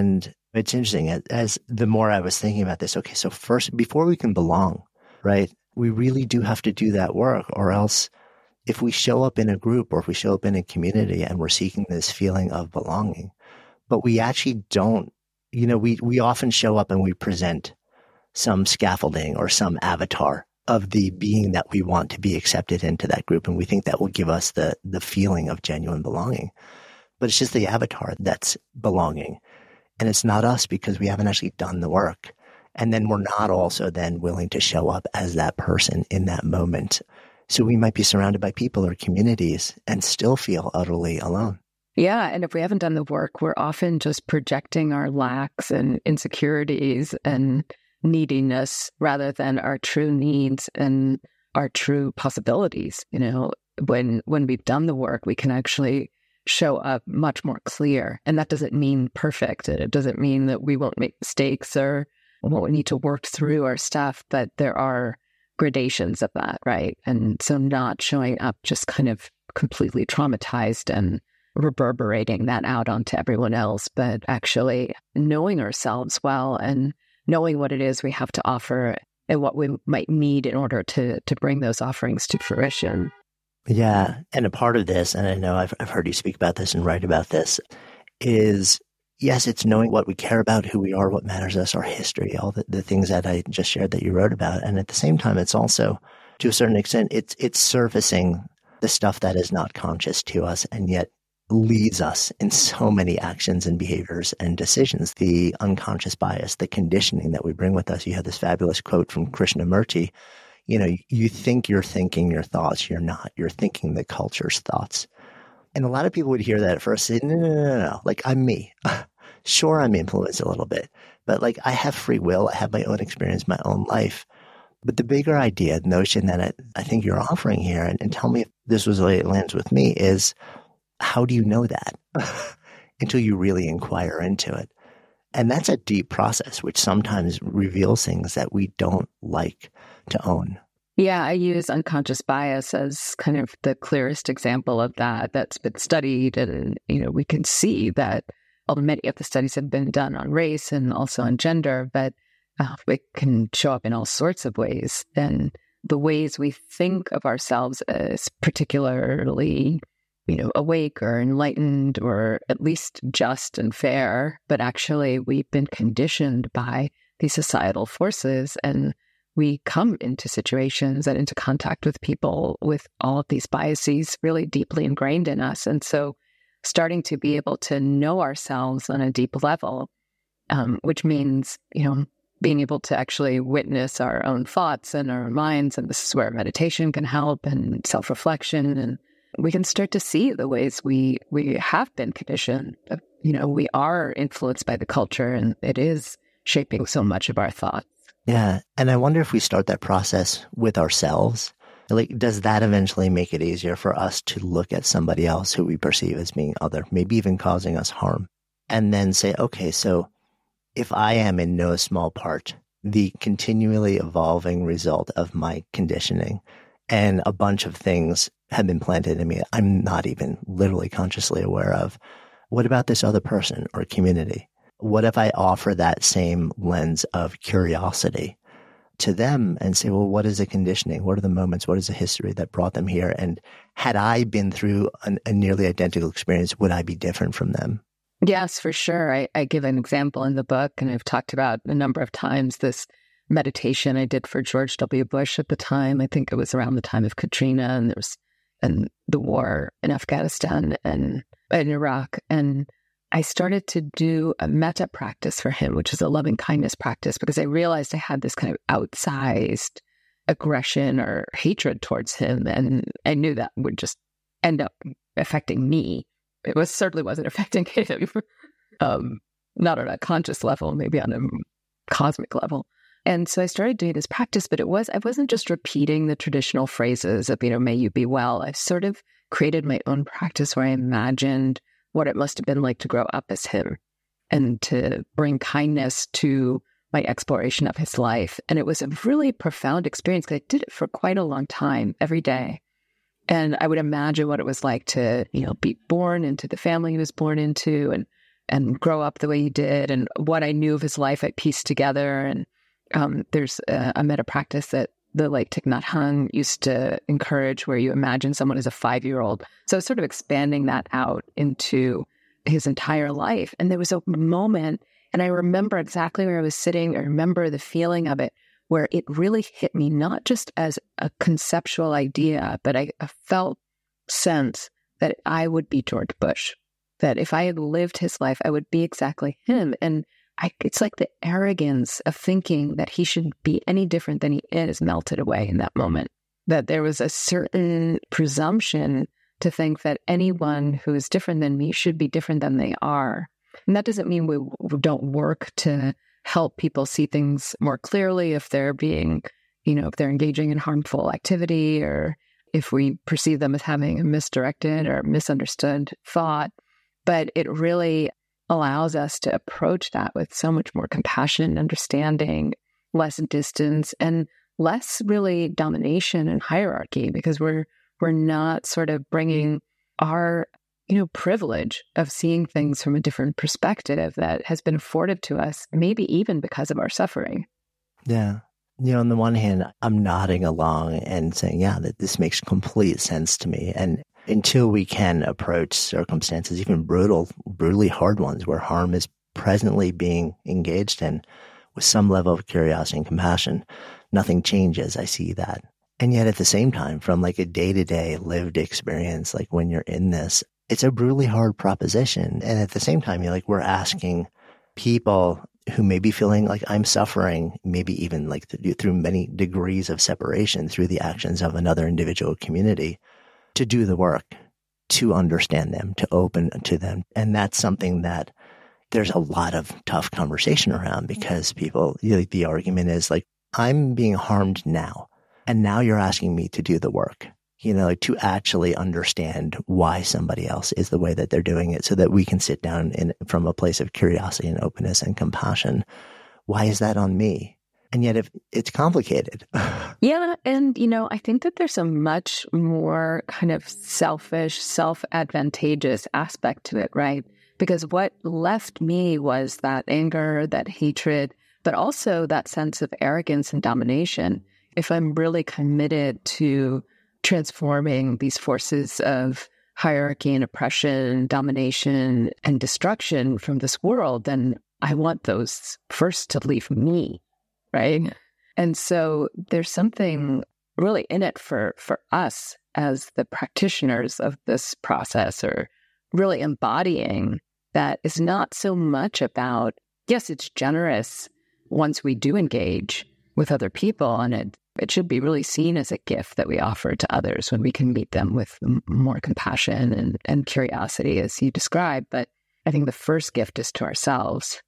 [SPEAKER 2] It's interesting. As the more I was thinking about this, okay, so first, before we can belong, right, we really do have to do that work, or else if we show up in a group or if we show up in a community and we're seeking this feeling of belonging, but we actually don't, we often show up and we present some scaffolding or some avatar of the being that we want to be accepted into that group. And we think that will give us the feeling of genuine belonging. But it's just the avatar that's belonging. And it's not us because we haven't actually done the work. And then we're not also then willing to show up as that person in that moment. So we might be surrounded by people or communities and still feel utterly alone.
[SPEAKER 1] Yeah. And if we haven't done the work, we're often just projecting our lacks and insecurities and neediness rather than our true needs and our true possibilities. When we've done the work, we can actually show up much more clear. And that doesn't mean perfect. It doesn't mean that we won't make mistakes or won't need to work through our stuff, but there are gradations of that, right? And so not showing up just kind of completely traumatized and reverberating that out onto everyone else, but actually knowing ourselves well and knowing what it is we have to offer and what we might need in order to bring those offerings to fruition.
[SPEAKER 2] Yeah. And a part of this, and I know I've heard you speak about this and write about this, is yes, it's knowing what we care about, who we are, what matters to us, our history, all the things that I just shared that you wrote about. And at the same time, it's also, to a certain extent, it's surfacing the stuff that is not conscious to us and yet leads us in so many actions and behaviors and decisions. The unconscious bias, the conditioning that we bring with us. You had this fabulous quote from Krishnamurti. You think you're thinking your thoughts. You're not. You're thinking the culture's thoughts. And a lot of people would hear that at first, say, no. Like, I'm me. Sure, I'm influenced a little bit, but like, I have free will. I have my own experience, my own life. But the bigger idea, the notion that I think you're offering here, and tell me if this was the way it lands with me, is how do you know that until you really inquire into it? And that's a deep process, which sometimes reveals things that we don't like to own.
[SPEAKER 1] Yeah, I use unconscious bias as kind of the clearest example of that that's been studied. And, we can see that many of the studies have been done on race and also on gender, but it can show up in all sorts of ways. And the ways we think of ourselves as particularly awake or enlightened or at least just and fair, but actually we've been conditioned by these societal forces, and we come into situations and into contact with people with all of these biases really deeply ingrained in us. And so starting to be able to know ourselves on a deep level, which means, being able to actually witness our own thoughts and our minds. And this is where meditation can help, and self-reflection, and we can start to see the ways we have been conditioned. We are influenced by the culture, and it is shaping so much of our thoughts.
[SPEAKER 2] Yeah. And I wonder if we start that process with ourselves, like, does that eventually make it easier for us to look at somebody else who we perceive as being other, maybe even causing us harm, and then say, okay, so if I am in no small part the continually evolving result of my conditioning, and a bunch of things have been planted in me I'm not even literally consciously aware of, what about this other person or community? What if I offer that same lens of curiosity to them and say, well, what is the conditioning? What are the moments? What is the history that brought them here? And had I been through a nearly identical experience, would I be different from them?
[SPEAKER 1] Yes, for sure. I give an example in the book, and I've talked about a number of times this meditation I did for George W. Bush at the time. I think it was around the time of Katrina and the war in Afghanistan and in Iraq. And I started to do a metta practice for him, which is a loving kindness practice, because I realized I had this kind of outsized aggression or hatred towards him. And I knew that would just end up affecting me. It certainly wasn't affecting him, not on a conscious level, maybe on a cosmic level. And so I started doing this practice, but I wasn't just repeating the traditional phrases of, may you be well. I sort of created my own practice where I imagined what it must have been like to grow up as him and to bring kindness to my exploration of his life. And it was a really profound experience because I did it for quite a long time, every day. And I would imagine what it was like to, be born into the family he was born into and and grow up the way he did, and what I knew of his life I pieced together. And there's a meta practice that the late Thich Nhat Hanh used to encourage, where you imagine someone as a 5-year-old. So sort of expanding that out into his entire life. And there was a moment, and I remember exactly where I was sitting. I remember the feeling of it, where it really hit me, not just as a conceptual idea, but a felt sense that I would be George Bush, that if I had lived his life, I would be exactly him. And it's like the arrogance of thinking that he should be any different than he is melted away in that moment. That there was a certain presumption to think that anyone who is different than me should be different than they are. And that doesn't mean we don't work to help people see things more clearly if they're being, if they're engaging in harmful activity, or if we perceive them as having a misdirected or misunderstood thought. But it really allows us to approach that with so much more compassion, understanding, less distance, and less really domination and hierarchy, because we're not sort of bringing our privilege of seeing things from a different perspective that has been afforded to us, maybe even because of our suffering.
[SPEAKER 2] Yeah. On the one hand, I'm nodding along and saying, yeah, that this makes complete sense to me. And until we can approach circumstances, even brutally hard ones, where harm is presently being engaged in with some level of curiosity and compassion, nothing changes. I see that. And yet at the same time, from like a day-to-day lived experience, like when you're in this, it's a brutally hard proposition. And at the same time, we're asking people who may be feeling like I'm suffering, maybe even like through many degrees of separation through the actions of another individual community, to do the work, to understand them, to open to them. And that's something that there's a lot of tough conversation around, because people, the argument is like, I'm being harmed now, and now you're asking me to do the work, to actually understand why somebody else is the way that they're doing it, so that we can sit down from a place of curiosity and openness and compassion. Why is that on me? And yet it's complicated.
[SPEAKER 1] Yeah. And, I think that there's a much more kind of selfish, self-advantageous aspect to it, right? Because what left me was that anger, that hatred, but also that sense of arrogance and domination. If I'm really committed to transforming these forces of hierarchy and oppression, domination and destruction from this world, then I want those first to leave me. Right. And so there's something really in it for us as the practitioners of this process, or really embodying that is not so much about, yes, it's generous once we do engage with other people, and it should be really seen as a gift that we offer to others when we can meet them with more compassion and curiosity, as you described. But I think the first gift is to ourselves.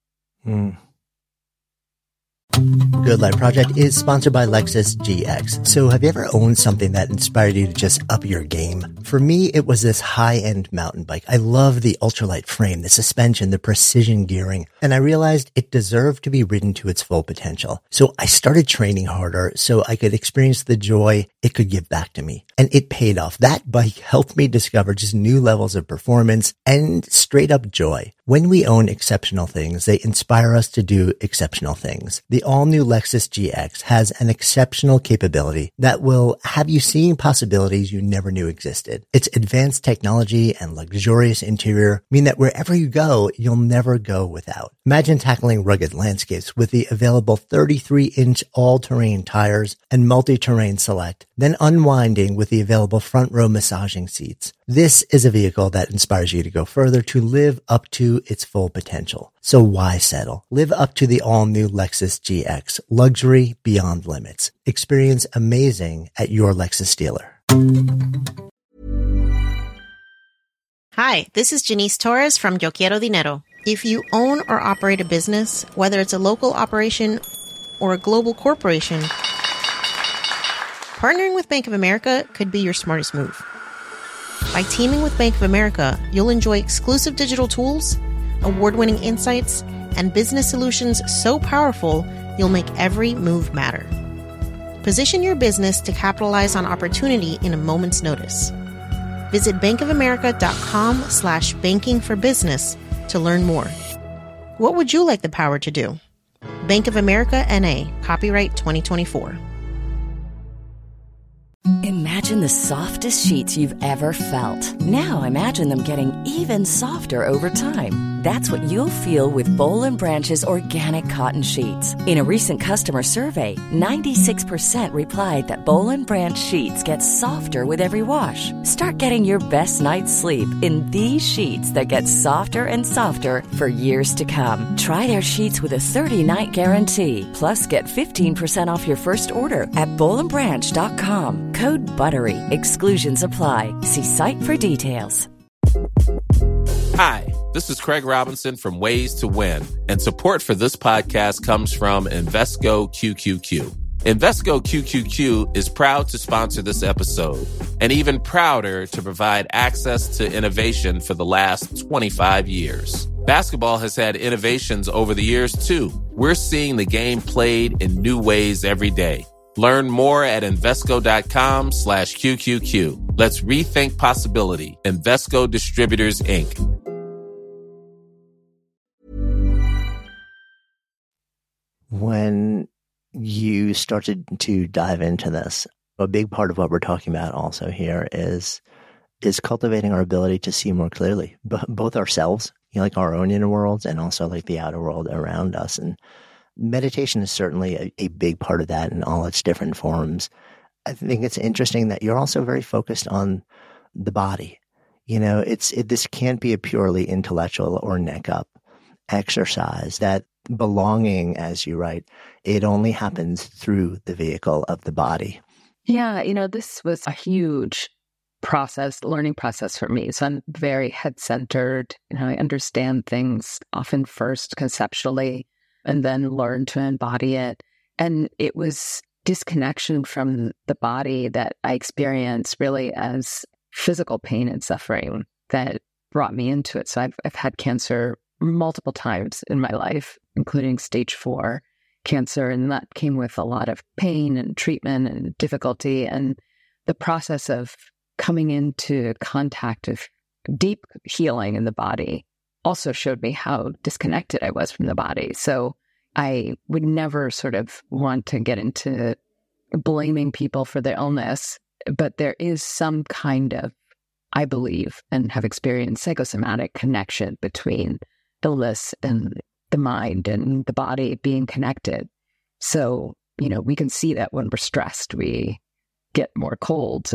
[SPEAKER 2] Good Life Project is sponsored by Lexus GX. So have you ever owned something that inspired you to just up your game? For me, it was this high-end mountain bike. I love the ultralight frame, the suspension, the precision gearing, and I realized it deserved to be ridden to its full potential. So I started training harder so I could experience the joy it could give back to me. And it paid off. That bike helped me discover just new levels of performance and straight up joy. When we own exceptional things, they inspire us to do exceptional things. The all-new Lexus GX has an exceptional capability that will have you seeing possibilities you never knew existed. Its advanced technology and luxurious interior mean that wherever you go, you'll never go without. Imagine tackling rugged landscapes with the available 33-inch all-terrain tires and multi-terrain select, then unwinding with the available front-row massaging seats. This is a vehicle that inspires you to go further, to live up to its full potential. So why settle? Live up to the all-new Lexus GX. Luxury beyond limits. Experience amazing at your Lexus dealer.
[SPEAKER 7] Hi, this is Janice Torres from Yo Quiero Dinero. If you own or operate a business, whether it's a local operation or a global corporation, partnering with Bank of America could be your smartest move. By teaming with Bank of America, you'll enjoy exclusive digital tools, award-winning insights, and business solutions so powerful, you'll make every move matter. Position your business to capitalize on opportunity in a moment's notice. Visit bankofamerica.com/banking for business to learn more. What would you like the power to do? Bank of America N.A., copyright 2024.
[SPEAKER 8] Imagine the softest sheets you've ever felt. Now imagine them getting even softer over time. That's what you'll feel with Boll & Branch's organic cotton sheets. In a recent customer survey, 96% replied that Boll & Branch sheets get softer with every wash. Start getting your best night's sleep in these sheets that get softer and softer for years to come. Try their sheets with a 30-night guarantee. Plus, get 15% off your first order at bollandbranch.com. Code BUTTERY. Exclusions apply. See site for details.
[SPEAKER 9] Hi, this is Craig Robinson from Ways to Win, and support for this podcast comes from Invesco QQQ. Invesco QQQ is proud to sponsor this episode, and even prouder to provide access to innovation for the last 25 years. Basketball has had innovations over the years, too. We're seeing the game played in new ways every day. Learn more at Invesco.com/QQQ. Let's rethink possibility. Invesco Distributors, Inc.
[SPEAKER 2] When you started to dive into this, a big part of what we're talking about also here is cultivating our ability to see more clearly, both ourselves, like our own inner worlds, and also like the outer world around us. And meditation is certainly a big part of that in all its different forms. I think it's interesting that you're also very focused on the body. This can't be a purely intellectual or neck up exercise. That belonging, as you write, it only happens through the vehicle of the body.
[SPEAKER 1] Yeah, this was a huge learning process for me. So I'm very head-centered. I understand things often first conceptually, and then learn to embody it. And it was disconnection from the body that I experienced really as physical pain and suffering that brought me into it. So I've had cancer multiple times in my life, including stage 4 cancer. And that came with a lot of pain and treatment and difficulty. And the process of coming into contact of deep healing in the body also showed me how disconnected I was from the body. So I would never sort of want to get into blaming people for their illness, but there is some kind of, I believe, and have experienced psychosomatic connection between illness and the mind and the body being connected. So, we can see that when we're stressed, we get more colds,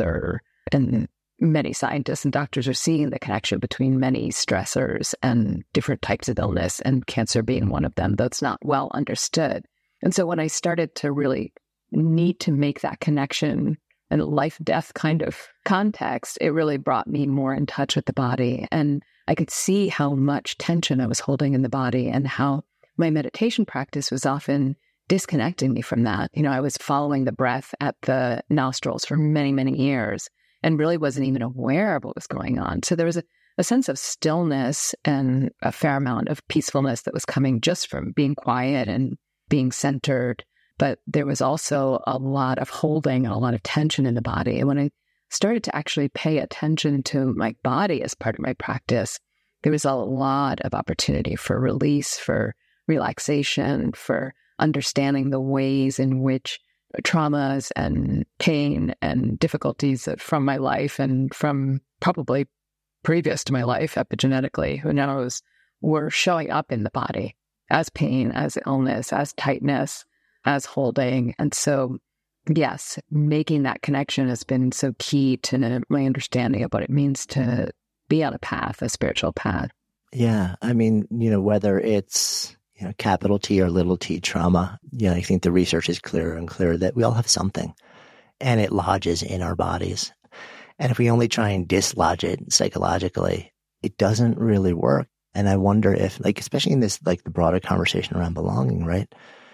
[SPEAKER 1] and many scientists and doctors are seeing the connection between many stressors and different types of illness, and cancer being one of them, though it's not well understood. And so when I started to really need to make that connection in a life-death kind of context, it really brought me more in touch with the body. And I could see how much tension I was holding in the body and how my meditation practice was often disconnecting me from that. I was following the breath at the nostrils for many, many years and really wasn't even aware of what was going on. So there was a sense of stillness and a fair amount of peacefulness that was coming just from being quiet and being centered. But there was also a lot of holding and a lot of tension in the body. And when I started to actually pay attention to my body as part of my practice, there was a lot of opportunity for release, for relaxation, for understanding the ways in which traumas and pain and difficulties from my life and from probably previous to my life epigenetically, who knows, were showing up in the body as pain, as illness, as tightness, as holding. And so, yes, making that connection has been so key to my understanding of what it means to be on a path, a spiritual path.
[SPEAKER 2] Yeah. I mean, whether it's capital T or little t trauma, I think the research is clearer and clearer that we all have something, and it lodges in our bodies. And if we only try and dislodge it psychologically, it doesn't really work. And I wonder if, especially in this, the broader conversation around belonging, right?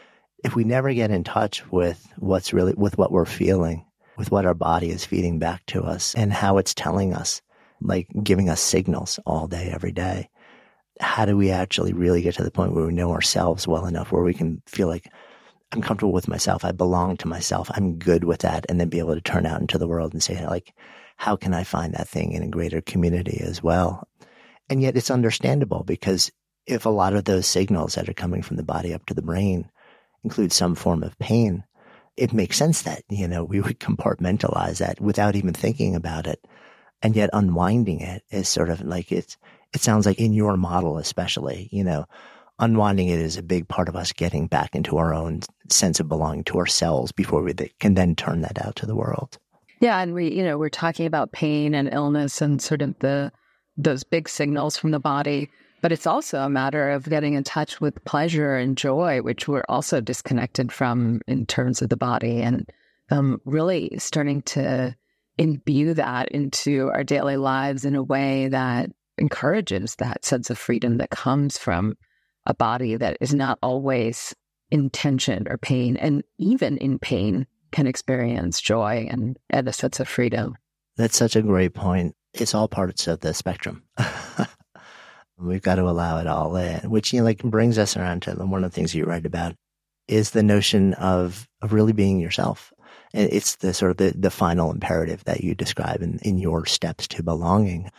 [SPEAKER 2] If we never get in touch with with what we're feeling, with what our body is feeding back to us and how it's telling us, giving us signals all day, every day, how do we actually really get to the point where we know ourselves well enough where we can feel like I'm comfortable with myself, I belong to myself, I'm good with that, and then be able to turn out into the world and say, how can I find that thing in a greater community as well? And yet it's understandable, because if a lot of those signals that are coming from the body up to the brain include some form of pain, it makes sense that, we would compartmentalize that without even thinking about it. And yet unwinding it is sort of like it sounds like in your model, especially, unwinding it is a big part of us getting back into our own sense of belonging to ourselves before we can then turn that out to the world.
[SPEAKER 1] Yeah. And we're talking about pain and illness and sort of those big signals from the body, but it's also a matter of getting in touch with pleasure and joy, which we're also disconnected from in terms of the body, and really starting to imbue that into our daily lives in a way that encourages that sense of freedom that comes from a body that is not always in tension or pain, and even in pain can experience joy and a sense of freedom.
[SPEAKER 2] That's such a great point. It's all parts of the spectrum. We've got to allow it all in, which, brings us around to one of the things you write about is the notion of really being yourself. And it's the sort of the final imperative that you describe in your steps to belonging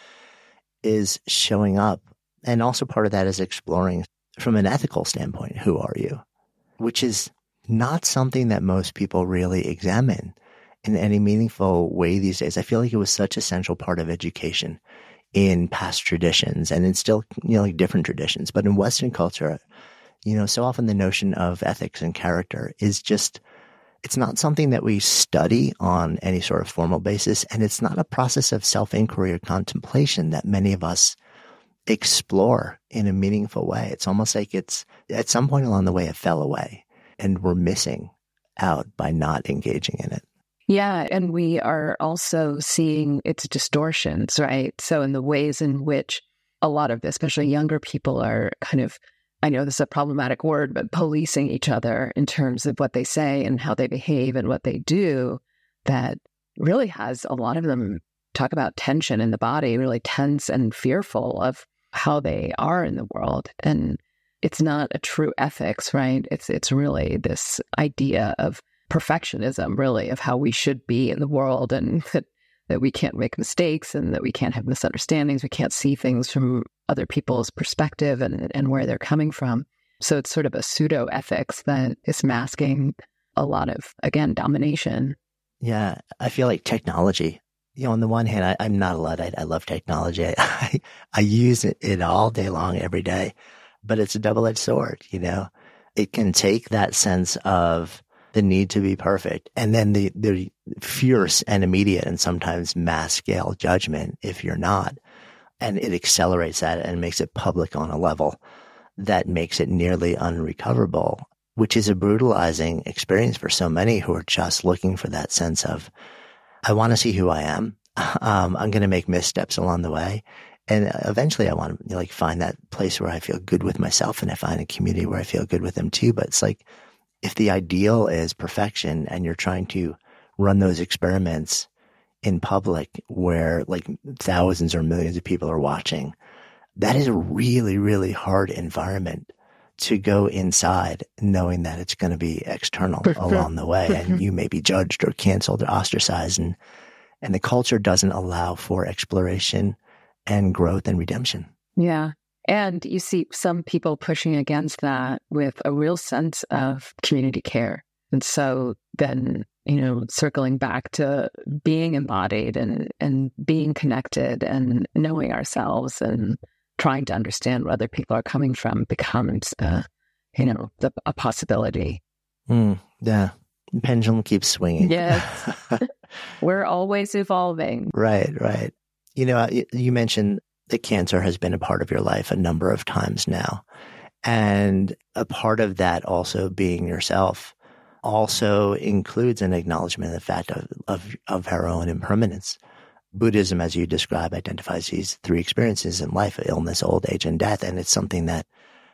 [SPEAKER 2] is showing up. And also part of that is exploring from an ethical standpoint, who are you? Which is not something that most people really examine in any meaningful way these days. I feel like it was such a central part of education in past traditions, and in still, different traditions. But in Western culture, so often the notion of ethics and character is just, it's not something that we study on any sort of formal basis. And it's not a process of self-inquiry or contemplation that many of us explore in a meaningful way. It's almost like it's at some point along the way, it fell away, and we're missing out by not engaging in it.
[SPEAKER 1] Yeah. And we are also seeing its distortions, right? So in the ways in which a lot of, especially younger people, are kind of, I know this is a problematic word, but policing each other in terms of what they say and how they behave and what they do, that really has a lot of them talk about tension in the body, really tense and fearful of how they are in the world. And it's not a true ethics, right? It's really this idea of perfectionism, really, of how we should be in the world, and that we can't make mistakes, and that we can't have misunderstandings. We can't see things from other people's perspective and where they're coming from. So it's sort of a pseudo ethics that is masking a lot of, again, domination.
[SPEAKER 2] Yeah. I feel like technology, on the one hand, I'm not a Luddite. I love technology. I use it all day long, every day, but it's a double-edged sword. It can take that sense of the need to be perfect, and then the fierce and immediate and sometimes mass scale judgment if you're not. And it accelerates that and makes it public on a level that makes it nearly unrecoverable, which is a brutalizing experience for so many who are just looking for that sense of, I want to see who I am. I'm going to make missteps along the way. And eventually I want to find that place where I feel good with myself, and I find a community where I feel good with them too. But it's like, if the ideal is perfection and you're trying to run those experiments in public where thousands or millions of people are watching, that is a really, really hard environment to go inside, knowing that it's going to be external along the way, and you may be judged or canceled or ostracized. And the culture doesn't allow for exploration and growth and redemption.
[SPEAKER 1] Yeah. And you see some people pushing against that with a real sense of community care. And so then, circling back to being embodied and being connected and knowing ourselves and trying to understand where other people are coming from becomes, a possibility.
[SPEAKER 2] Yeah. The pendulum keeps swinging.
[SPEAKER 1] Yes. We're always evolving.
[SPEAKER 2] Right. You mentioned that cancer has been a part of your life a number of times now. And a part of that also being yourself also includes an acknowledgement of the fact of our own impermanence. Buddhism, as you describe, identifies these three experiences in life: illness, old age, and death. And it's something that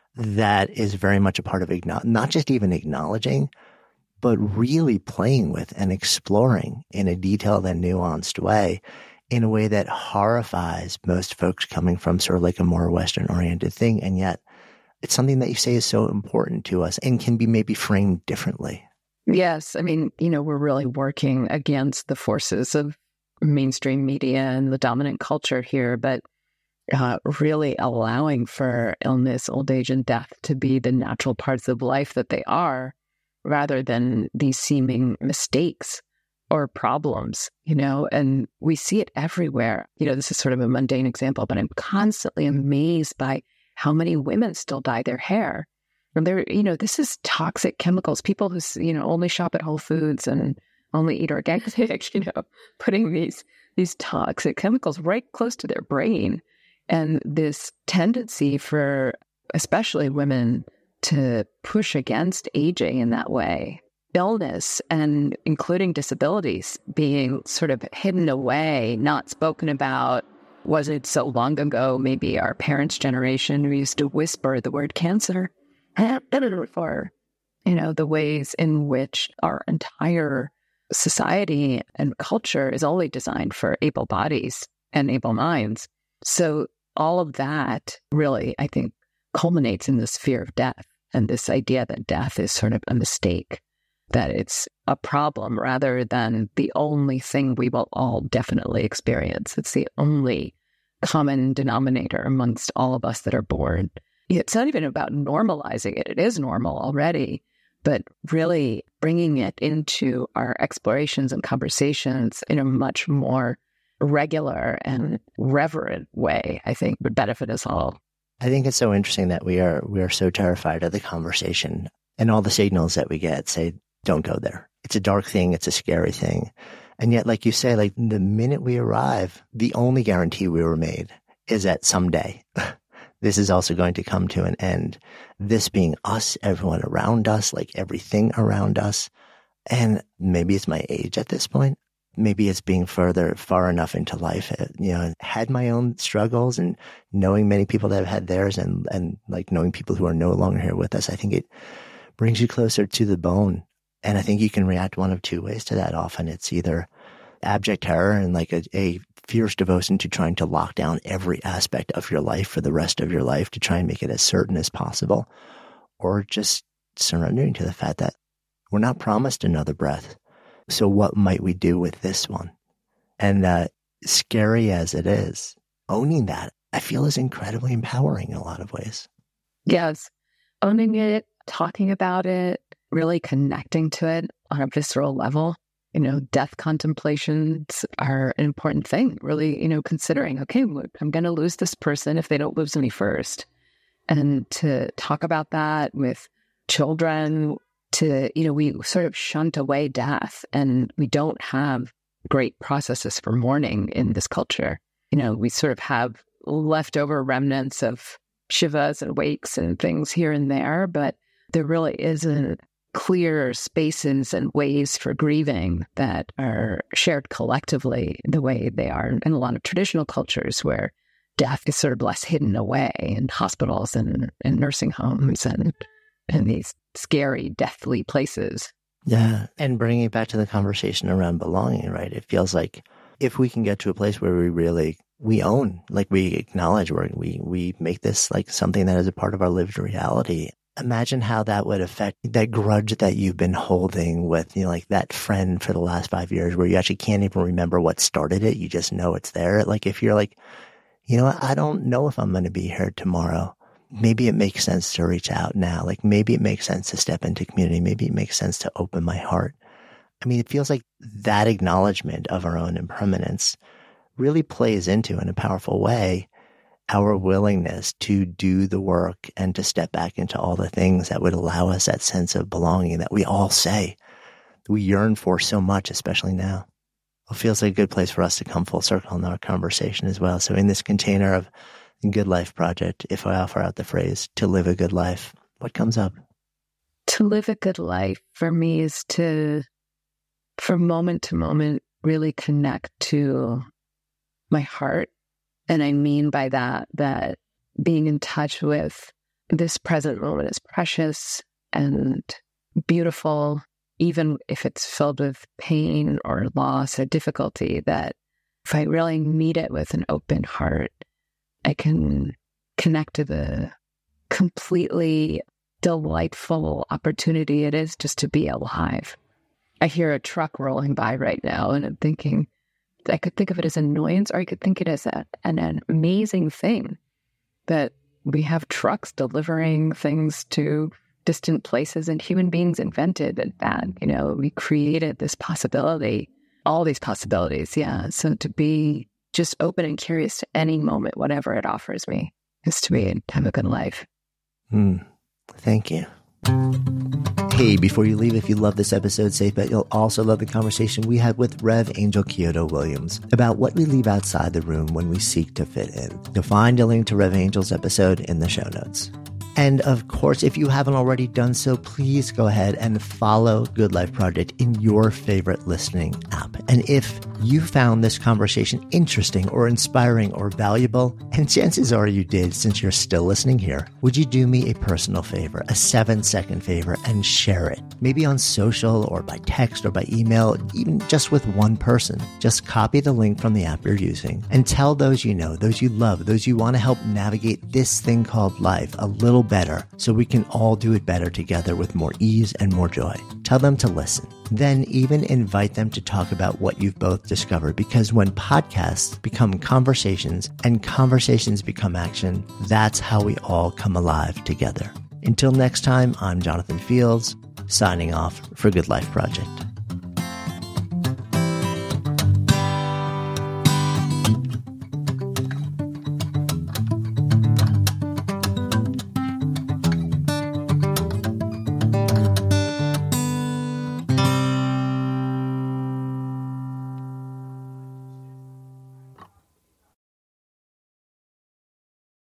[SPEAKER 2] is very much a part of not just even acknowledging, but really playing with and exploring in a detailed and nuanced way, in a way that horrifies most folks coming from sort of a more Western-oriented thing. And yet it's something that you say is so important to us and can be maybe framed differently.
[SPEAKER 1] Yes. I mean, we're really working against the forces of mainstream media and the dominant culture here. But really allowing for illness, old age, and death to be the natural parts of life that they are, rather than these seeming mistakes or problems, and we see it everywhere. This is sort of a mundane example, but I'm constantly amazed by how many women still dye their hair. And this is toxic chemicals. People who, only shop at Whole Foods and only eat organic, putting these toxic chemicals right close to their brain. And this tendency for especially women to push against aging in that way, illness and including disabilities being sort of hidden away, not spoken about. Wasn't so long ago, maybe our parents' generation, we used to whisper the word cancer for, the ways in which our entire society and culture is only designed for able bodies and able minds. So all of that really, I think, culminates in this fear of death and this idea that death is sort of a mistake, that it's a problem rather than the only thing we will all definitely experience. It's the only common denominator amongst all of us that are born. It's not even about normalizing it. It is normal already, but really bringing it into our explorations and conversations in a much more regular and reverent way, I think would benefit us all.
[SPEAKER 2] I think it's so interesting that we are so terrified of the conversation, and all the signals that we get say, don't go there. It's a dark thing. It's a scary thing. And yet, like you say, like the minute we arrive, the only guarantee we were made is that someday this is also going to come to an end. This being us, everyone around us, like everything around us. And maybe it's my age at this point. Maybe it's being far enough into life, had my own struggles, and knowing many people that have had theirs, and like knowing people who are no longer here with us. I think it brings you closer to the bone. And I think you can react one of two ways to that. Often it's either abject terror and like a fierce devotion to trying to lock down every aspect of your life for the rest of your life to try and make it as certain as possible, or just surrendering to the fact that we're not promised another breath. So what might we do with this one? And scary as it is, owning that, I feel, is incredibly empowering in a lot of ways.
[SPEAKER 1] Yes. Owning it, talking about it, really connecting to it on a visceral level. Death contemplations are an important thing. Really, considering, okay, I'm going to lose this person if they don't lose me first. And to talk about that with children, we sort of shunt away death, and we don't have great processes for mourning in this culture. We sort of have leftover remnants of shivas and wakes and things here and there, but there really isn't clear spaces and ways for grieving that are shared collectively the way they are in a lot of traditional cultures, where death is sort of less hidden away in hospitals and nursing homes and these scary, deathly places.
[SPEAKER 2] Yeah. And bringing it back to the conversation around belonging, right? It feels like if we can get to a place where we own, like we acknowledge, we make this like something that is a part of our lived reality. Imagine how that would affect that grudge that you've been holding with, like that friend for the last 5 years, where you actually can't even remember what started it. You just know it's there. Like if you're like, I don't know if I'm going to be here tomorrow. Maybe it makes sense to reach out now. Like maybe it makes sense to step into community. Maybe it makes sense to open my heart. I mean, it feels like that acknowledgement of our own impermanence really plays into, in a powerful way, our willingness to do the work and to step back into all the things that would allow us that sense of belonging that we all say we yearn for so much, especially now. It feels like a good place for us to come full circle in our conversation as well. So in this container of Good Life Project, if I offer out the phrase, to live a good life, what comes up?
[SPEAKER 1] To live a good life for me is to, from moment to moment, really connect to my heart. And I mean by that being in touch with this present moment is precious and beautiful, even if it's filled with pain or loss or difficulty, that if I really meet it with an open heart, I can connect to the completely delightful opportunity it is just to be alive. I hear a truck rolling by right now, and I'm thinking, I could think of it as annoyance, or I could think it as an amazing thing that we have trucks delivering things to distant places and human beings invented that, we created this possibility, all these possibilities. Yeah. So to be just open and curious to any moment, whatever it offers me, is to have a good life.
[SPEAKER 2] Thank you. Hey, before you leave, if you love this episode, safe bet you'll also love the conversation we had with Rev Angel Kyoto Williams about what we leave outside the room when we seek to fit in. You'll find a link to Rev Angel's episode in the show notes. And of course, if you haven't already done so, please go ahead and follow Good Life Project in your favorite listening app. And if you found this conversation interesting or inspiring or valuable, and chances are you did since you're still listening here, would you do me a personal favor, a 7-second favor, and share it? Maybe on social or by text or by email, even just with one person. Just copy the link from the app you're using and tell those you know, those you love, those you want to help navigate this thing called life a little better, so we can all do it better together with more ease and more joy. Tell them to listen. Then even invite them to talk about what you've both discovered, because when podcasts become conversations and conversations become action, that's how we all come alive together. Until next time, I'm Jonathan Fields, signing off for Good Life Project.